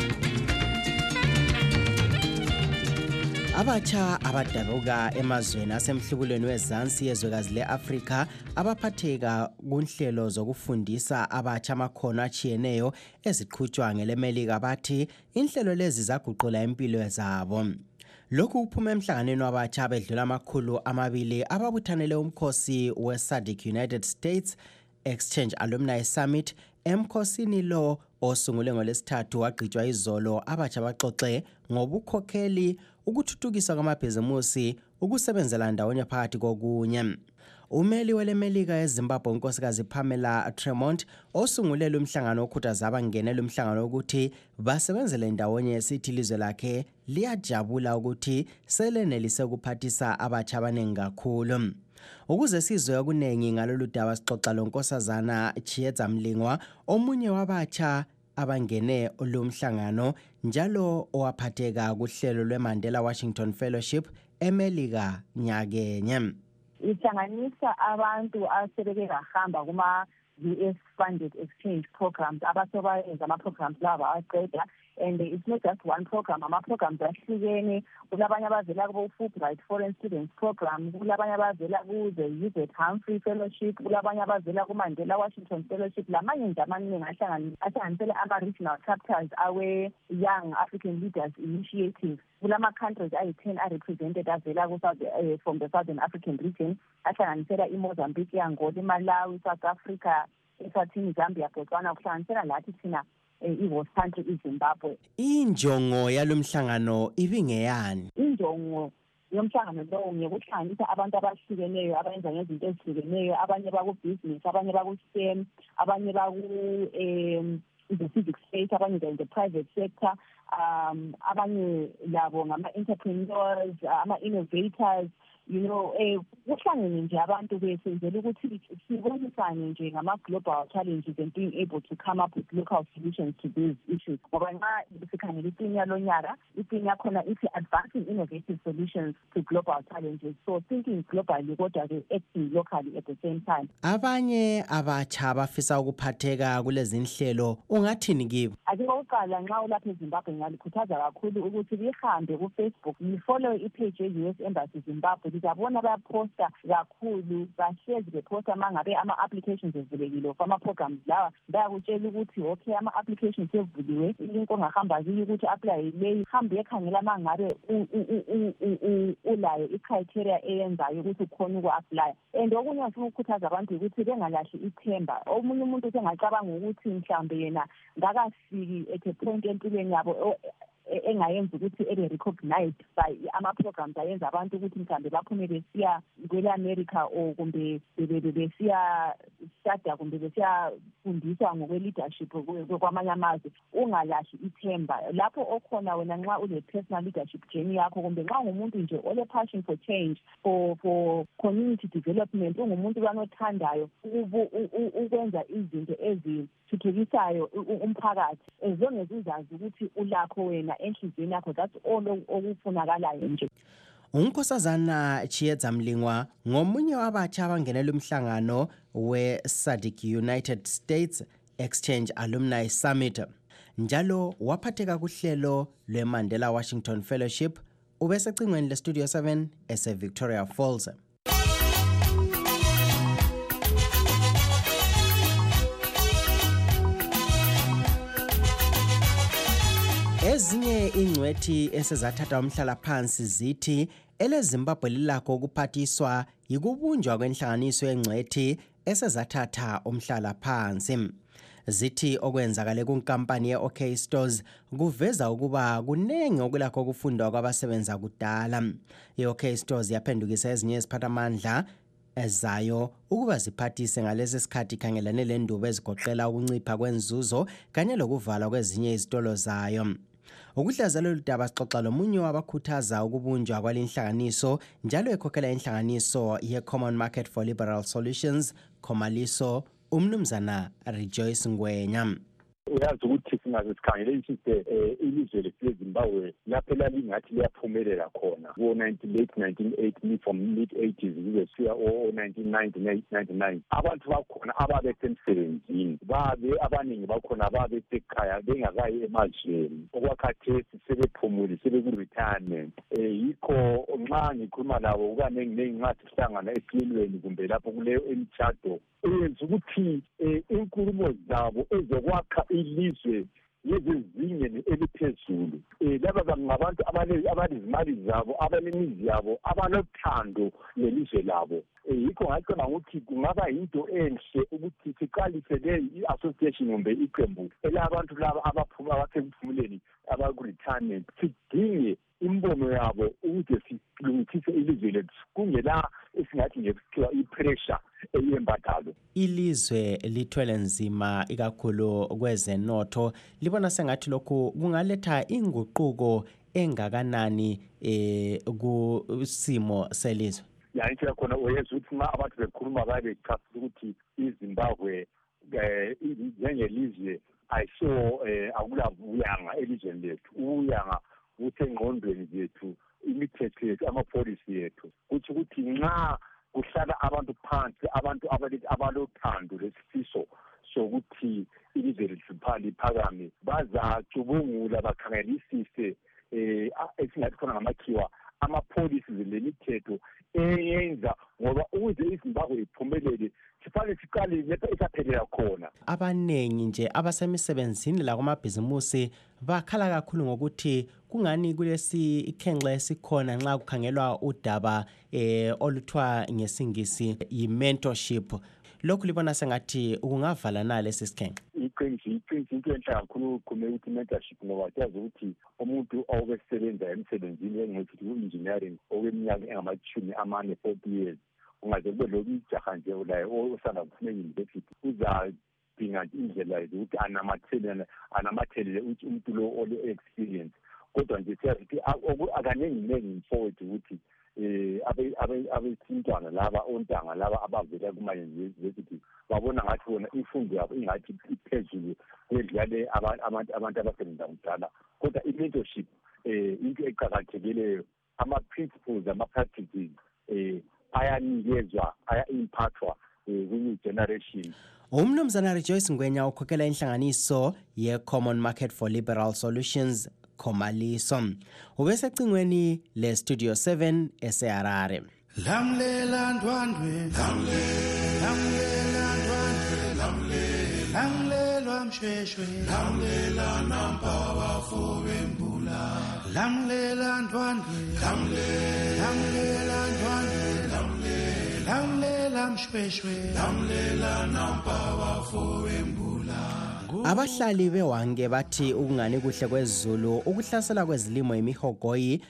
Abatsha abadabuka emazweni asemhlubulweni wezansi yezwekazi le-Afrika abaphatheka kunhlelo zokufundisa abatsha amakhono achiyeneyo eziqhutshwa ngelemelika bathi inhlelo lezi zaguqula impilo zabo. Lokhu kuphuma emhlanganweni wabatsha abedlula amakhulu amabili ababuthanele umkhosi we-SADC United States Exchange Alumni Summit. Emkhosini lo osungule ngolesithathu wagqitshwa izolo, abatsha baxoxe ngobukhokheli, ukuthuthukiswa kwamabhizimusi, ukusebenzela ndawonye phakathi kokunye. Umeli welemelika eZimbabwe unkosikazi Pamela Tremont osungulele umhlangano okhuthaza abangenela umhlangano ukuthi basebenzele ndawonye esithi ilizwe lakhe liyajabula ukuthi selenelise ukuphathisa abatsha abaningi kakhulu. Ukuze sizwe okunengi ngalolu daba sixoxa lonkosazana Chietza Mlingwa, omunye wabatsha abangene olumhlangano njalo owaphatheka kuhlelo lweMandela Washington Fellowship eMelika nyakenye. Ihlanganisa abantu asebeke bahamba kuma U S funded exchange programs abasobayenza ama programs laba aqeda, and it's not just one program, ama programs ahlukene. Kulabanye abavela ku Fulbright Foreign Students Program, kulabanye abavela ku the Hubert Humphrey Fellowship, kulabanye abavela ku Mandela Washington Fellowship, lamanye nje amaningi ahlanganisela ama regional chapters awe Young African Leaders Initiative. Kulama countries ayi ten are represented avela ku South uh, from the Southern African region, ahlanganisela iMozambique, Angola, Malawi, South Africa, Eswatini, Zambia, Botswana, kuhlanganisela lathi thina i-host country iZimbabwe. Injongo yalomhlangano ibingeyani? Injongo yomhlangano lo ngekuhlanganisa abantu abahlukeneyo abenza ngezinto ezihlukeneyo, abanye baku business, abanye baku STEM, abanye baku um the civic space, abanye in the private sector, um abanye labo ngama entrepreneurs, ama innovators, you know, eh kuhlangene nje abantu besenzela ukuthi sibonisane nje ngama global challenges and being able to come up with local solutions to these issues. Ngoba nxa sikhangela ipinya lonyaka, ipinya khona ithi advancing innovative solutions to global challenges. So thinking globally kodwa ke acting locally at the same time. Abanye abatsha abafisa ukuphatheka kulezi nhlelo ungathini kibo? Ake ngokuqala nxa ulapha eZimbabwe ngalikhuthaza kakhulu ukuthi lihambe ku Facebook, lifollow ipage ye-U S Embassy Zimbabwe. Ngiyabona bayaposta kakhulu, bahlezi beposta mangabe ama applications ezivulekile for ama programs lawa, bayakutshela ukuthi okay ama applications evuliwe, into ongahamba kiyo ukuthi apply leyi, hambe ekhangela mangabe ulayo i-criteria eyenzayo ukuthi ukhona uku-apply. And okunye ngifuna ukukhuthaza abantu ukuthi bengalahli ithemba. Omunye umuntu sengacabanga ukuthi mhlambe yena ngakafiki at a point empilweni yabo engayenza ukuthi ebe recognized by ama-programs ayenza abantu ukuthi mhlawumbe baphume besiya kwele-America or kumbe besiya study kumbe besiyafundiswa ngokwe-leadership kwamanye amazwe. Ungalahli ithemba lapho okhona wena nxa une-personal leadership journey yakho kumbe nxa ngumuntu nje ole-passion for change for for community development, ungumuntu banothandayo ukwenza izinto ezithuthukisayo umphakathi, as long as uzazi ukuthi ulakho wena enhliziyweni yakho, that's all okufunakalayo nje. uNkosazana Chiedza Mlingwa ngomunye wabatsha abangenela umhlangano we-S A D C United States Exchange Alumni Summit, njalo waphatheka kuhlelo lwe-Mandela Washington Fellowship. Ubesecingweni le-Studio seven ese-Victoria Falls. Ezinye ingcwethi esezathatha umhlala phansi zithi eleZimbabwe lilakho ukuphathiswa yikubunjwa kwenhlanganiso yengcwethi esezathatha umhlala phansi. Zithi okwenzakale kunkampani ye-OK Stores kuveza ukuba kunengi okulakho ukufundwa kwabasebenza kudala. I-OK Stores yaphendukisa ezinye iziphathamandla ezayo ukuba ziphathise ngalesi sikhathi khangelane lendubo ezigoqela ukuncipha kwenzuzo kanye lokuvalwa kwezinye izitolo zayo. Ukuhlaza lolu daba sixoxa lomunye wabakhuthaza ukubunjwa kwalenhlanganiso njalo ekhokhela inhlanganiso ye-Common Market for Liberal Solutions, Khomaliso, umnumzana Rejoice Ngwenya. Uyazi ukuthi singaze sikhangele isiste ilizwe leZimbabwe lapho lalingathi liyaphumelela khona ngo late nineteen eighty from mid eighties kuze siya o nineteen ninety ninety-nine abantu bakhona ababesemsebenzini babe abaningi bakhona ababesekhaya bengakayi emazweni okwakhathesi sebephumule sebeku-retirement. Yikho nxa ngikhuluma labo kuba nengi nxa sihlangana esilweni kumbe lapho kuleyo emtshado eyenza ukuthi inkulumo zabo ezokwakha ilizwe yezezingeni eliphezulu. Laba ngabantu abanezimali zabo, abanemizi yabo, abanothando lelizwe labo. Yikho ngacona ukuthi kungaba yinto enhle ukuthi siqalise le i-association kumbe iqembu elabantu laba abaphuma abasekuphumuleni abaku-retirement, sidinge imbono yabo ukuze silungisise ilizwe lethu kungela esingathi nje kuthiwa i-pressure eyembadalo. Ilizwe lithwele nzima ikakhulu kwezenotho, libona sengathi lokhu kungaletha inguquko engakanani eh kusimo selizwe. Ya into yakhona uyenza ukuthi ma abantu bekhuluma babe chasisa ukuthi iZimbabwe eh njengelizwe ayiso akulavuyanga elizweni lethu. Uyanga usengqondweni zethu, imithetho yethu, amapolicy yethu, kuthi ukuthi nxa kuhlala abantu phansi, abantu abalothando lesifiso sokuthi ilizwe lethu liphakame, bazacubungula bakhangelisise eh esingathi khona ngamakhiwa amapolicy lemithetho eyenza ngoba ukuze iZimbabwe iphumelele sifanele siqale lapha esaphelela khona. Abanengi nje abasemisebenzini la kwamabhizimusi bakhala kakhulu ngokuthi kungani kulesi ikhenxa esikhona nxa kukhangelwa udaba eh oluthwa ngesingisi yi-mentorship. Lokhu libona sengathi kungavala na lesi sikhenxa. Iqiniso iqiniso into enhle kakhulu kume ukuthi mentorship ngoba siyazi ukuthi umuntu obesebenza emsebenzini engcothi u-engineering okweminyaka engamashumi amane forty years ungaze kube lokhu ijaha nje ulayo osanda kuphuma e-university uzadinga indlela yokuthi anamathelele anamathelele ukuthi umuntu lo ole-experience. Kodwa nje siyazi ukuthi akaningi ningi forward ukuthi eh abe abesintwana laba ontanga laba abavela kuma-university babona ngathi wona imfundo yabo ingathi iphezulu kwedlale abantu abantu abasebenza kudala. Kodwa i-mentorship eh into eqakathekileyo, ama-principles ama-practices eh ayanikezwa aya-impactwa kwenye generation. Umnumzana Rejoice Ngwenya ukhokhela inhlanganiso ye-Common Market for Liberal Solutions, Khomaliso. Ubesecingweni le-Studio seven ese-Harare. Lamlela ndwandwe, lamlela ndwandwe, lamlelwa mshweshwe, lamlela nampa bafo bembula, lamlela ndwandwe, lamlela ndwandwe, lamlela mshweshwe, lamlela nampa bafo bembula. Abahlali bewange bathi ukungani kuhle kwezulu, ukuhlasela kwezilimo imihogoyi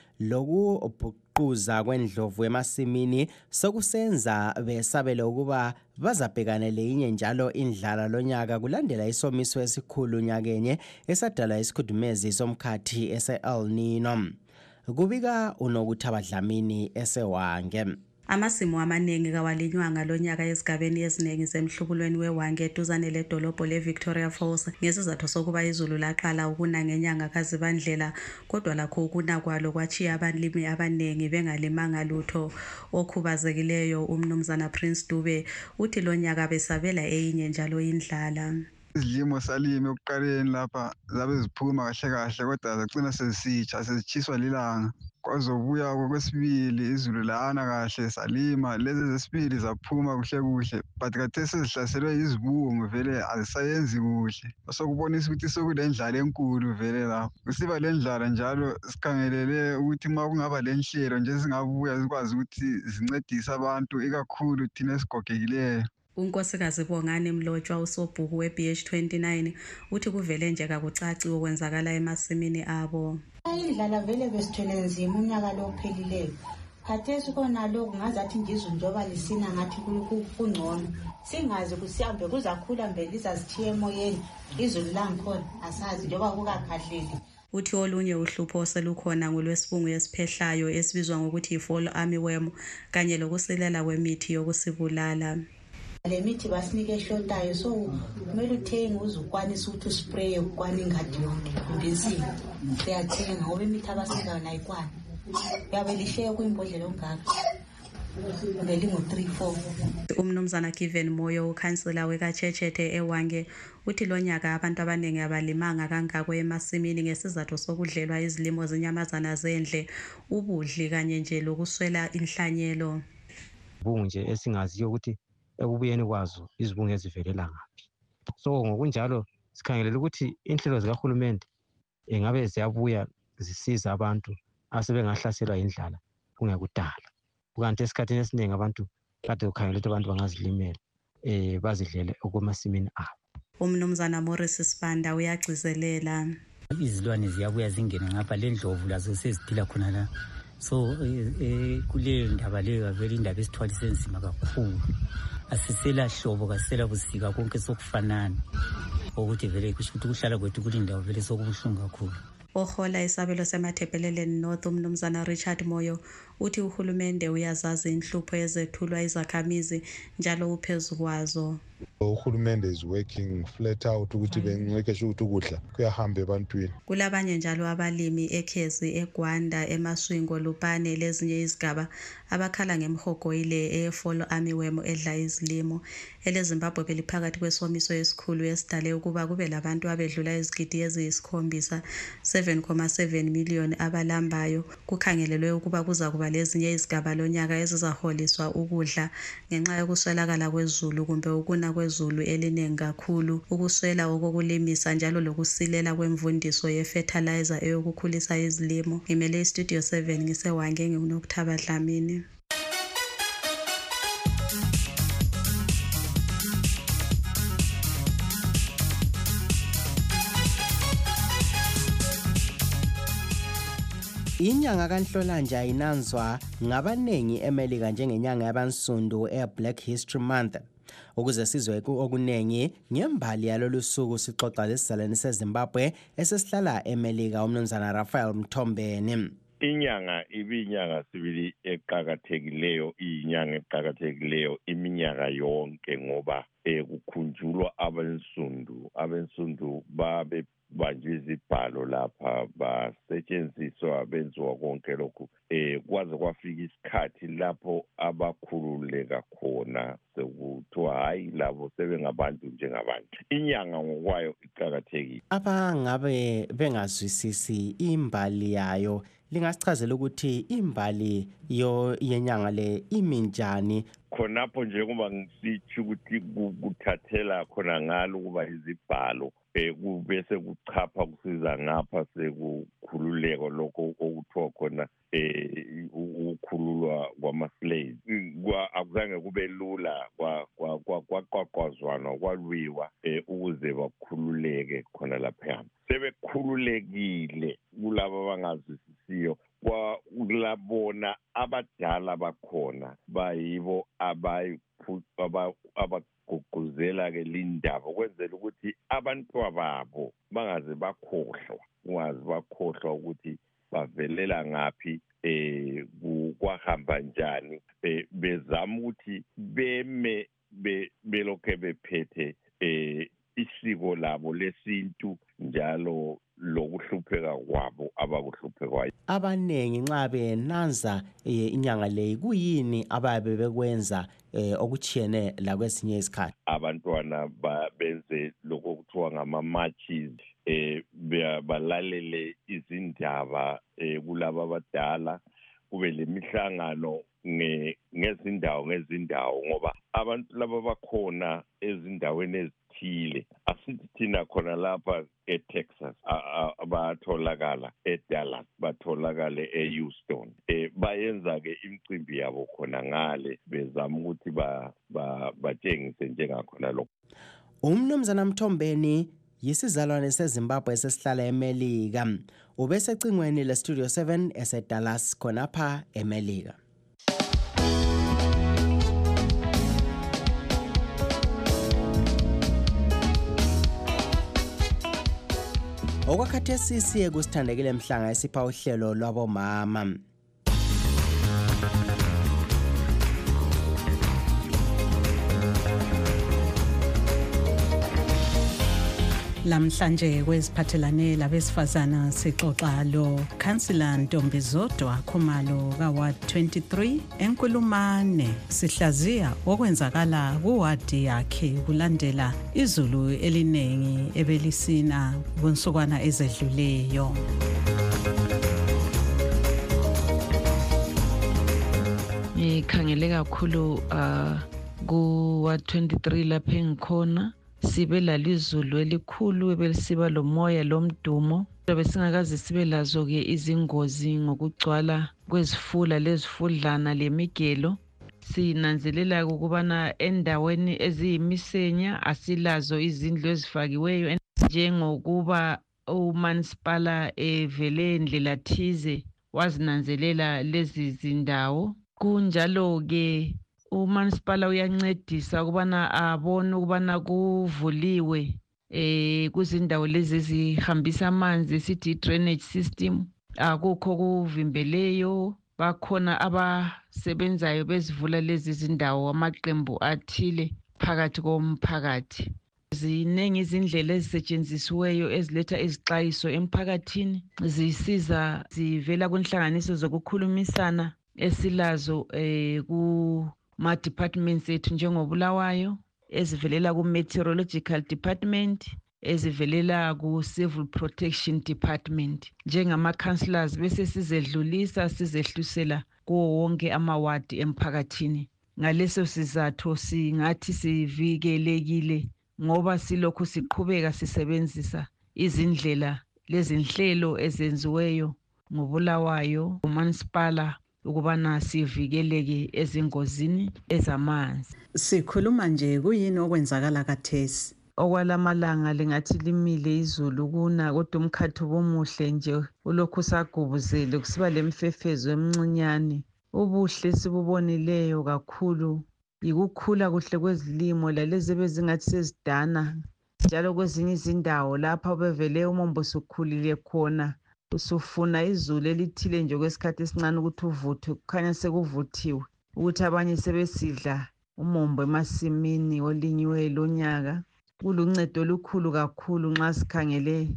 lokubhuquza kwendlovu emasimini sokusenza besabele ukuba bazabhekana leyinye njalo indlala lonyaka kulandela isomiso esikhulu nyakenye esadala isikhudumezi somkhathi ese-El Nino. Kubika unokuthaba Dlamini esewange. Amasimu amaningi kawalinywanga lonyaka ezigabeni eziningi zemhlubulweni wewange eduzane ledolobho le-Victoria Falls ngesizathu sokuba izulu laqala ukuna ngenyanga kaZibandlela, kodwa lakho ukuna kwalo kwachiya abalimi abaningi bengalimanga lutho. Okhubazekileyo umnumzana Prince Dube uthi lonyaka besabela eyinye njalo indlala. Izilimo salime ekuqaleni lapha zabe ziphuma kahle kahle kodwa zagcina sezisitsha sezichiswa lilanga. Kwazobuya kwesibili izulu lana kahle salima, lezi zesibili zaphuma kuhle kuhle but kade sezihlaselwe izibungu vele azisayenzi kuhle. Sokubonisa ukuthi sokulendlala enkulu vele lapho. Kusiba lendlala njalo sikhangelele ukuthi uma kungaba lenhlelo nje singabuya zikwazi ukuthi zincedise abantu ikakhulu thina esigogekileyo. Unkosikazi Bongani Mlotshwa usobhuku we-B H twenty-nine uthi kuvele nje kakucaci okwenzakala emasimini abo. Indlala vele besithwele nzima unyaka lo ophelileyo. Khathesi kona lokhu ngazathi nje izulu njoba lisina ngathi kungcono. Singazi kusihambe kuzakhula mbele izazithiye emoyeni. Izulu langikhona asazi njoba kukakhahleli. Uthi olunye uhlupho selukhona ngolwesibungu esiphehlayo esibizwa ngokuthi i-fall armyworm kanye lokusilela kwemithi yokusibulala. Le mithi basinike eshotayo so kumele uthenge uzukwanisa ukuthi uspray ukwana ingadi yonke imbizini uyathenga ngoba imithi abasikayo nayikwani yabe lishiye kuyimbodlela ongaka ngelingo three four. Umnumzana Given Moyo ukhansela wekaChechete ewange uthi lonyaka abantu abaningi abalimanga kangako emasimini ngesizathu sokudlelwa izilimo zenyamazana zendle, ubudli kanye nje lokuswela inhlanyelo. Bungu nje esingaziyo ukuthi ekubuyeni kwazo izibungu ezivelela ngaphi. So ngokunjalo sikhangelela ukuthi inhlelo zikahulumende engabe ziyabuya zisiza abantu asebengahlaselwa indlala kungekudala. Kukanti esikhathini esiningi abantu kade ukhangelela ukuthi abantu bangazilimela eh bazidlele okwemasimini abo. Umnumzana Morris Sibanda uyagcizelela. Izilwane ziyabuya zingene ngapha lendlovu lazo seziphila khona la. So eh kule ndaba leyo vele indaba esithwalise enzima kakhulu. Asisela hlobo kasela busika konke sokufanana ukuthi vele kusho ukuthi kuhlala kwethu kulindawo vele sokubuhlungu kakhulu. Ohola isabelo semathebeleleni North umnumzana Richard Moyo uthi uhulumende uyazazi inhlupho ezethulwa izakhamizi njalo uphezu kwazo. Uhulumende is working flat out ukuthi bengeke ukuthi ukudla kuyahamba ebantwini. Kulabanye njalo abalimi eKhezi, eGwanda, eMaswingo, Lupane lezinye izigaba abakhala ngemhogo ile e-fall armyworm edla izilimo. EleZimbabwe beliphakathi kwesomiso esikhulu esidale ukuba kube labantu abedlula izigidi eziyisikhombisa seven point seven million abalambayo. Kukhangelelwe ukuba kuza kuba lezinye izigaba lonyaka ezizaholiswa ukudla ngenxa yokuswelakala kwezulu kumbe ukuna kwezulu eliningi kakhulu, ukuswela okokulimisa njalo lokusilela kwemvundiso ye-fertilizer eyokukhulisa izilimo. Ngimele iStudio seven ngisewange ngiunokuthaba Dlamini. Inyanga kaNhlolanja inanzwa ngabanengi eMelika njengenyanga yabansundu e-Black History Month. Ukuze sizwe okunengi ngembali yalolu suku sixoxa lesizalwane seZimbabwe esesihlala eMelika umnumzana Raphael Mthombeni. Inyanga ibinyanga sibili eqhakathekileyo, inyanga eqhakathekileyo iminyaka yonke ngoba ekukhunjulwa abensundu abensundu babe banjwe izibhalo lapha basetshenziswa benziwa konke lokhu eh kwaze kwafika isikhathi lapho abakhululeka khona sekuthiwa hayi labo sebengabantu njengabantu. Inyanga ngokwayo iqhakathekile. Abangabe bengazwisisi imbali yayo lingasichazela ukuthi imbali yo yenyanga le iminjani. Khonapho njengoba ngisitsho ukuthi kuthathela khona ngalo ukuba izibhalo eh kubese kuchapha kusiza ngapha sekukhululeko lokho okuthiwa khona eh ukukhululwa kwama-slaves. Akuzange kube lula kwaqwaqwazwana kwalwiwa ukuze bakhululeke khona lapha. Sebekhululekile kulabo abangazwisisiyo kulabona abadala bakhona bayibo abagqugquzela ke lindaba ukwenzela ukuthi abantwana babo bangaze bakhohlwa ungaze bakhohlwa ukuthi bavelela ngaphi eh kwahamba njani bezama ukuthi beme belokhe bephethe eh isiko labo lesintu njalo lokuhlupheka kwabo abakuhluphekwayo. Abanengi nxa benanza inyanga le kuyini ababe bekwenza okuchiyene la kwesinye isikhathi. Abantwana benze lokho kuthiwa ngama-marches eh balalele izindaba kulabo abadala kube lemihlangano ngezindawo ngezindawo ngoba abantu laba bakhona ezindaweni ezithile asithi thina khona lapha eTexas batholakala eDallas batholakala eHouston eh bayenza ke imicimbi yabo khona ngale bezama ukuthi ba batshengise njengakhona lokho. Umnumzana Mthombeni yisizalwane seZimbabwe esesihlala eMelika ubesecingweni le Studio seven eseDallas khonapha eMelika. Okwakhathesi siye kusithandekile mhlanga esipha uhlelo lwabomama. Lamhlanje kweziphathelane labesifazana sixoxa lo Councillor Ntombizodwa Khumalo ka Ward twenty-three eNkulumane sihlaziya okwenzakala kuwadi yakhe kulandela izulu elinengi ebelisina kunsukwana ezedluleyo. Ngikhangele kakhulu uh, ku Ward twenty-three lapha engikhona sibe lalizulu elikhulu ebelisiba lomoya lomdumo besingakaze sibe lazo ke izingozi ngokugcwala kwezifula lezifudlana lemigelo. Sinanzelela ukubana endaweni eziyimisenya asilazo izindlu ezifakiweyo njengokuba uMansipala evele endlela thize wazinanzelela lezi zindawo. Kunjalo ke uMansipala uyancedisa ukubana abone ukubana kuvuliwe eh kuzindawo lezi ezihambisa amanzi sithi drainage system akukho kuvimbeleyo. Bakhona abasebenzayo bezivula lezi zindawo amaqembu athile phakathi komphakathi. Ziningi izindlela ezisetshenzisiweyo eziletha izixwayiso emphakathini zisiza zivela kunhlanganiso zokukhulumisana esilazo eh ku ma departments ethu njengobulawayo ezivelela ku meteorological department ezivelela ku civil protection department njengama councillors bese sizedlulisa sizehlusela kuwo wonke amawadi emphakathini. Ngaleso sizathu singathi sivikelekile ngoba silokhu siqhubeka sisebenzisa izindlela lezinhlelo ezenziweyo ngobulawayo uMansipala ukubana sivikeleke ezingozini ezamanzi. Sikhuluma nje kuyini okwenzakala kathesi? Okwalamalanga lingathi limile izulu kuna kodwa umkhathi bomuhle nje ulokhu sagubuzele kusiba lemfefezo emncinyane. Ubuhle sibubonileyo kakhulu yikukhula kuhle kwezilimo lalezi bezingathi sezidana njalo kwezinye izindawo lapha bevele umombo sukhulile khona usufuna izulu elithile nje kwesikhathi esincane ukuthi uvuthwe kukhanya sekuvuthiwe ukuthi abanye sebesidla umombo emasimini olinyiwe lonyaka. Kuluncedo olukhulu kakhulu nxa sikhangele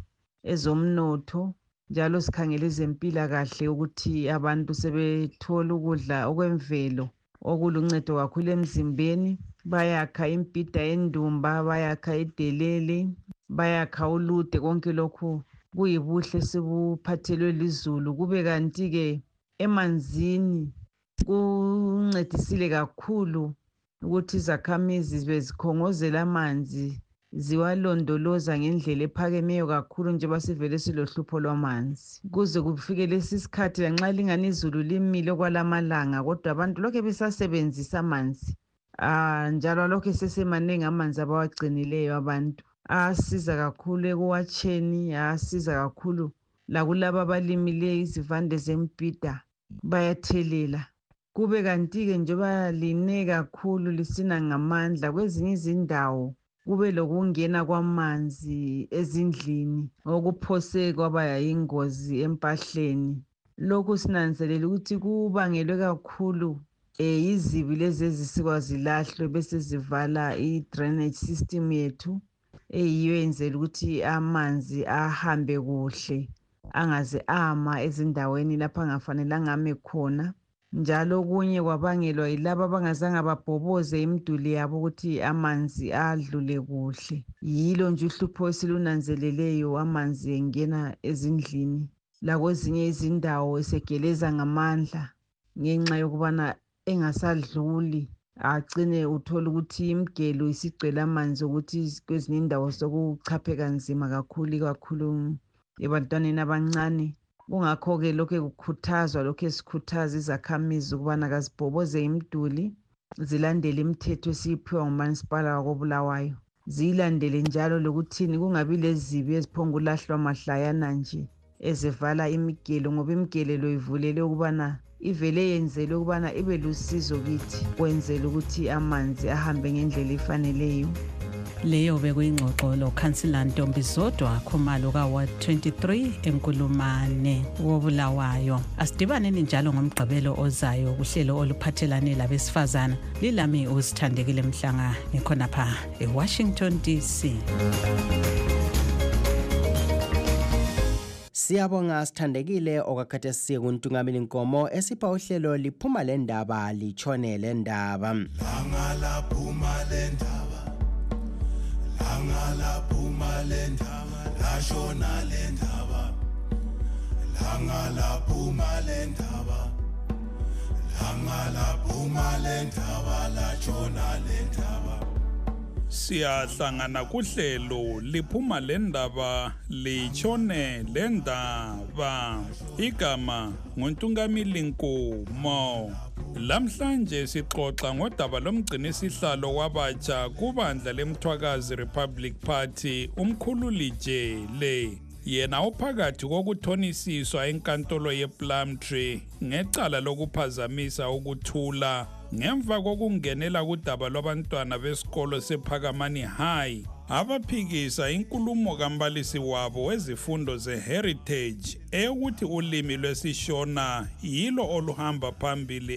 ezomnotho njalo sikhangele ezempilakahle ukuthi abantu sebethola ukudla okwemvelo okuluncedo kakhulu emzimbeni. Bayakha impida yendumba, bayakha idelele, bayakha ulude, konke lokhu kuyibuhle sibuphathelwe lizulu. Kube kanti-ke emanzini kuncedisile kakhulu ukuthi izakhamizi bezikhongozela amanzi ziwalondoloza ngendlela ephakemeyo kakhulu njengoba sivele silohlupho lwamanzi. Kuze kufike lesi sikhathi lanxa lingani izulu limile okwalamalanga kodwa abantu lokhu besasebenzisa amanzi. Ah njalo lokhu sesemaningi amanzi abawagcinileyo abantu. Asiza kakhulu ekuwatsheni, asiza kakhulu lakulabo abalimileyo izivande zembida bayathelela. Kube kanti-ke njengoba line kakhulu lisina ngamandla kwezinye izindawo kube lokungena kwamanzi ezindlini okuphose kwaba yingozi empahleni. Lokhu sinanzelela ukuthi kubangelwe kakhulu eh izibi lezi ezisikwa zilahlwe bese zivala i-drainage system yethu eyiyo yenzela ukuthi amanzi ahambe kuhle angaze ama ezindaweni lapho angafanelanga ame khona. Njalo kunye kwabangelwa yilabo abangazange babhoboze imiduli yabo ukuthi amanzi adlule kuhle. Yilo nje uhlupho esilunanzeleleyo amanzi engena ezindlini lakwezinye izindawo esegeleza ngamandla ngenxa yokubana engasadluli. Agcine uthola ukuthi imigelo isigcwele amanzi ukuthi kwezinye indawo sokuchaphe kanzima kakhulu kakhulu ebantwaneni abancane. Kungakho-ke lokhu kukhuthazwa lokhu esikhuthaza izakhamizi ukubana kazibhoboze imiduli zilandele imithetho esiyiphiwa ngumasipala wakoBulawayo. Ziyilandele njalo lokuthini kungabi lezibi eziphongulahlwa mahlayana nje ezivala imigelo ngoba imigelo ivulele ukubana ivele yenzele ukubana ibe lusizo kithi kwenzela ukuthi amanzi ahambe ngendlela efaneleyo. Leyo bekuyingxoxo lo Councillor Ntombi Zodwa Khumalo ka Ward twenty-three eNkulumane woBulawayo. Asidibaneni njalo ngomgqibelo ozayo kuhlelo oluphathelane labesifazana. Lilami uSithandekile Mhlanga ngikhona pha eWashington D C. Siyabonga Sithandekile okakhethe siye kuntungameli inkomo esipha uhlelo liphuma lendaba lichone lendaba. Langa laphuma lendaba. Langa laphuma lendaba lashona lendaba. Langa laphuma lendaba. Langa laphuma lendaba lashona lendaba. Siyahlangana kuhlelo liphuma lendaba lichone lendaba. Igama nguNtungamili Nkomo. Lamhlanje sixoxa ngodaba lomgcinisihlalo wabatsha kubandla leMthwakazi Republic Party umkhululi Jele. Yena uphakathi kokuthonisiswa enkantolo yePlumtree ngecala lokuphazamisa ukuthula ngemva kokungenela kudaba lwabantwana besikolo sePhakamani High abaphikisa inkulumo kambalisi wabo wezifundo zeHeritage eyokuthi ulimi lwesiShona yilo oluhamba phambili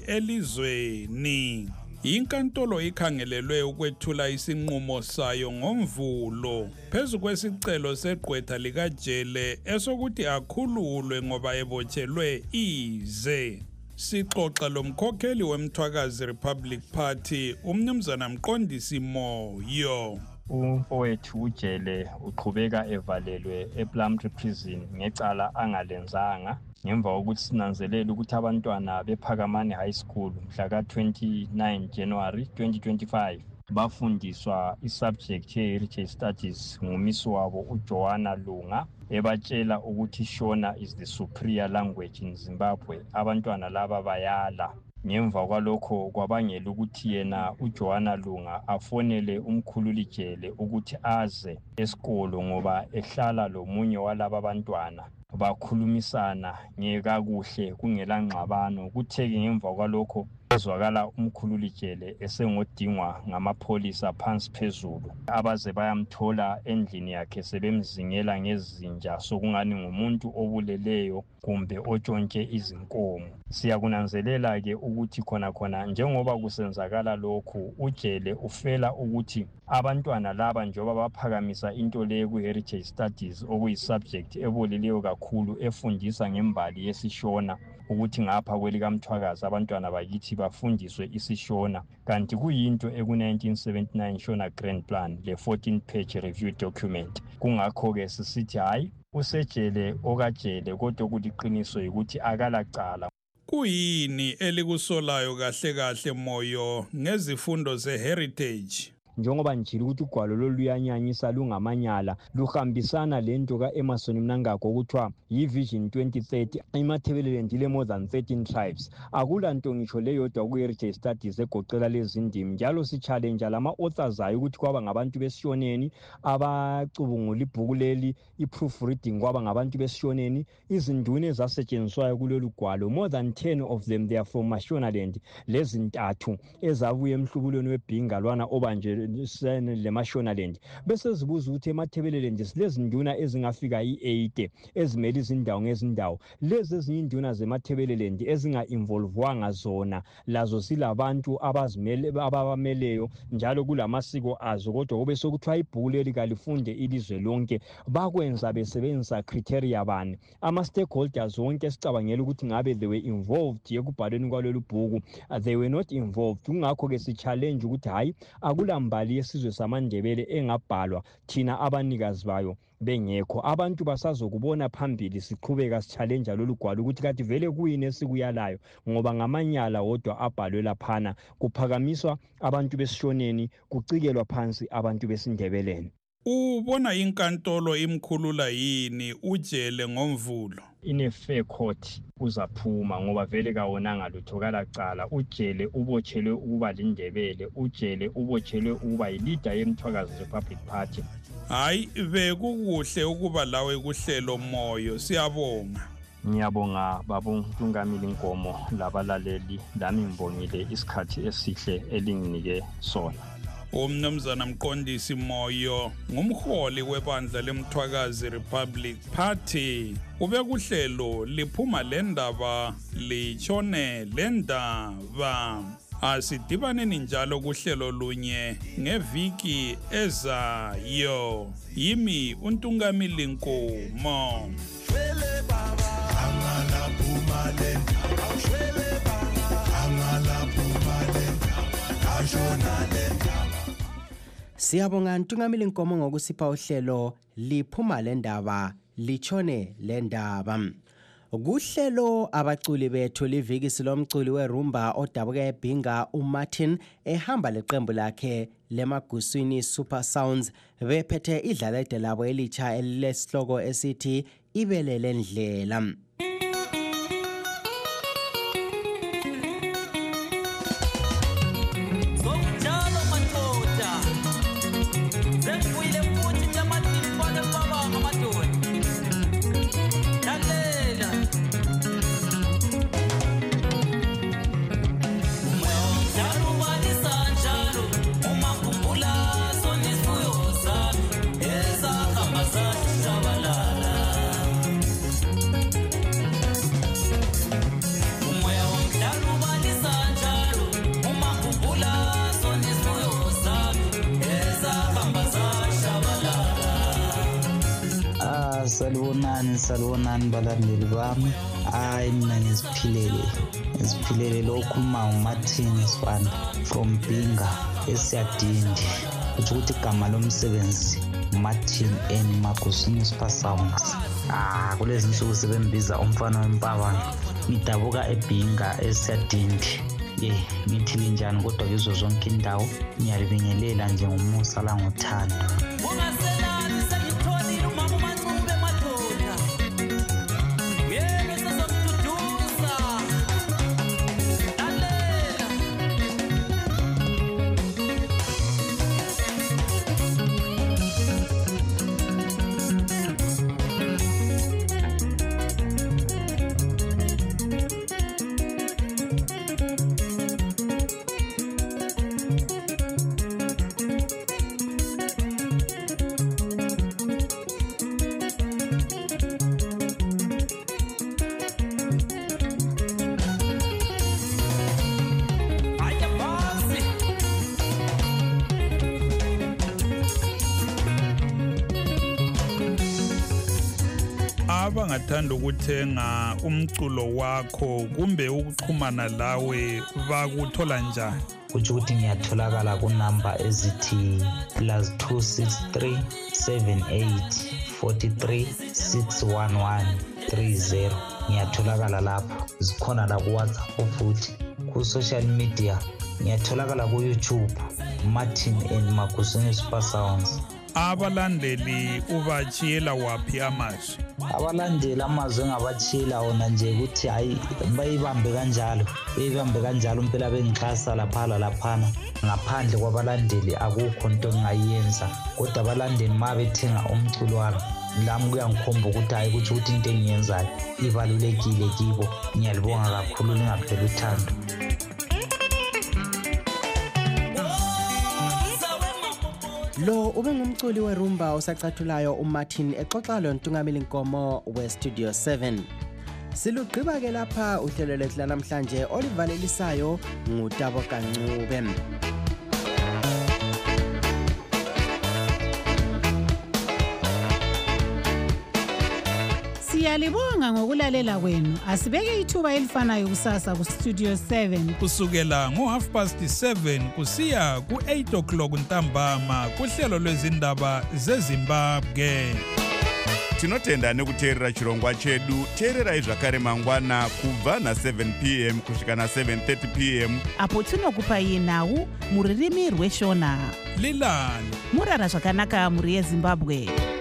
elizweni. Inkantolo ikhangelelwe ukwethula isinqumo sayo ngoMvulo phezu kwesicelo segqwetha likaJele esokuthi akhululwe ngoba ebotshelwe ize. Sixoxa lomkhokheli weMthwakazi Republic Party umnumzana Mqondisi Moyo. Umfowethu uJele uqhubeka evalelwe ePlumtree Prison ngecala angalenzanga ngemva kokuthi sinanzelela ukuthi abantwana bePhakamani High School mhla ka twenty-nine January twenty twenty-five bafundiswa isubject ye-Heritage Studies ngumisi wabo uJoanna Lunga ebatshela ukuthi Shona is the superior language in Zimbabwe. Abantwana laba bayala. Ngemva kwalokho kwabangela ukuthi yena uJoanna Lunga afonele umkhululi Jele ukuthi aze esikolo ngoba ehlala lomunye walaba abantwana bakhulumisana ngekakuhle kungela ngxabano. Kutheke ngemva kwalokho ezwakala umkhululi Jele esengodingwa ngamapholisa phansi phezulu abaze bayamthola endlini yakhe sebemzingela ngezinja sokungani ngumuntu obuleleyo kumbe otshontshe izinkomo. Siyakunanzelela ke ukuthi khona khona njengoba kusenzakala lokhu uJele ufela ukuthi abantwana laba njengoba baphakamisa into le ku-Heritage Studies okuyisubject eboleleyo kakhulu efundisa ngembali yesiShona ukuthi ngapha kwelikaMthwakazi abantwana bakithi bafundiswe isiShona kanti kuyinto eku nineteen seventy-nine Shona Grand Plan le fourteen page review document. Kungakho ke sisithi hayi usejele okajele kodwa ukuthi iqiniso ukuthi akalacala. Kuyini elikusolayo kahle kahle Moyo ngezifundo ze-heritage? Njengoba njilo ukuthi ugwalo loluyanyanyisa lungamanyala luhambisana lento kaEmerson Mnangagwa okuthiwa yi-Vision twenty thirty. iMatabeleland ile more than thirteen tribes. Akula nto ngisho leyodwa ku-heritage studies egoqela lezi ndimi, njalo si-challenge lama-authors ayo ukuthi kwaba ngabantu besishoneni abacubungula ibhuku leli i-proofreading kwaba ngabantu besishoneni. Izinduna ezasetshenziswayo kulolu gwalo more than ten of them they are from Mashonaland. Lezi ntathu ezabuye emhlubulweni webhinga lwana obanje le Mashonaland. Bese zibuza ukuthi eMatabeleland silezi nduna ezingafika i-eight ezimele izindawo ngezindawo. Lezi ezinye induna zeMatabeleland ezinga-involvwanga zona lazo silabantu abazimele ababameleyo njalo kulamasiko azo, kodwa kube sokuthiwa ibhuku leli kalifunde ilizwe lonke. Bakwenza besebenzisa criteria bani? Ama-stakeholders wonke sicabangela ukuthi ngabe they were involved ekubhalweni kwalolu bhuku. They were not involved. Kungakho-ke si-challenge ukuthi hayi akula mbali yesizwe samaNdebele engabhalwa thina abanikazi bayo bengekho. Abantu basazokubona phambili siqhubeka si-challenge lolu gwalo ukuthi kathi vele kuyini esikuyalayo, ngoba ngamanyala wodwa abhalwe laphana kuphakamiswa abantu besishoneni kucikelwa phansi abantu besindebeleni. Ubona inkantolo imkhulula yini ujele ngomvulo? Ine fair court uzaphuma ngoba vele kawonanga lutho kalacala. Ujele ubotshelwe ukuba lindebele, ujele ubotshelwe ukuba yi-leader yeMthwakazi Republic Party. Hayi bekukuhle ukuba lawe kuhlelo Moyo, siyabonga. Ngiyabonga babo Ntungamili Nkomo labalaleli, lami ngibongile isikhathi esihle elinginike sona. Umnumzana Mqondisi Moyo ngumholi webandla leMthwakazi Republic Party. Ube kuhlelo liphuma lendaba litshone lendaba. Asidibaneni njalo kuhlelo lunye ngeviki ezayo. Yimi uNtungamili Nkomo. Shwele baba angala phuma lendaba, shwele baba angala phuma lendaba, ashona lendaba. Siyabonga Ntungamili Nkomo ngokusipha uhlelo liphuma lendaba litshone lendaba. Kuhlelo abaculi bethu liviki silomculi werumba odabuka eBhinga uMartin ehamba leqembu lakhe leMaguswini Super Sounds bephethe idlalede labo elitsha elilesihloko esithi Ibele lendlela. Salibonani salibonani balandeli bami. Hayi mina ngiziphilele ngiziphilele lo khuluma uMartin Sifanda from Bhinga eSiyadindi. Kuthi ukuthi igama lomsebenzi Martin and Maguswini Super Sounds. Ah kulezi insuku sebembiza umfana wempabana. Ngidabuka eBhinga eSiyadindi. Yeah, ngithile njani kodwa kuzo zonke indawo ngiyalibingelela nje ngomusa la ngothando. abangathanda ukuthenga umculo wakho kumbe ukuxhumana lawe bakuthola njani? kutsho ukuthi ngiyatholakala kunamba ezithi plus two six three seven eight forty-three six one one three zero. Ngiyatholakala lapho. Zikhona la ku-WhatsApp futhi ku-social media. Ngiyatholakala ku-YouTube Martin and Magusini Super Sounds. Abalandeli ubachiyela waphi amazwi? Abalandeli amazwi engabachiyela wona nje ukuthi hayi bayibambe kanjalo bayibambe kanjalo impela bengixhasa lapha laphana. Ngaphandle kwabalandeli akukho into engayenza, kodwa abalandeli ma bethenga umculo wami lami kuyangikhomba ukuthi hayi kuthi ukuthi into engiyenzayo ibalulekile kibo. Ngiyalibonga kakhulu, lingapheli uthando. Lo ube ngumculi werumba osacathulayo uMartin exoxa loNtungameli Nkomo weStudio seven. Silugqiba ke lapha uhlelo lethu lanamhlanje olivalelisayo nguTabo Kancube. Siyalibonga ngokulalela kwenu. Asibeke ithuba elifanayo kusasa kuStudio seven kusukela ngo half past seven kusiya ku eight o'clock ntambama kuhlelo lwezindaba zeZimbabwe. Tinotenda nekuteerera chirongwa chedu. Teerera zvakare mangwana kubva na seven p m kusvika na seven thirty p m apo tinokupai nhau muririmi rweshona. Lilani murara zvakanaka muri yeZimbabwe.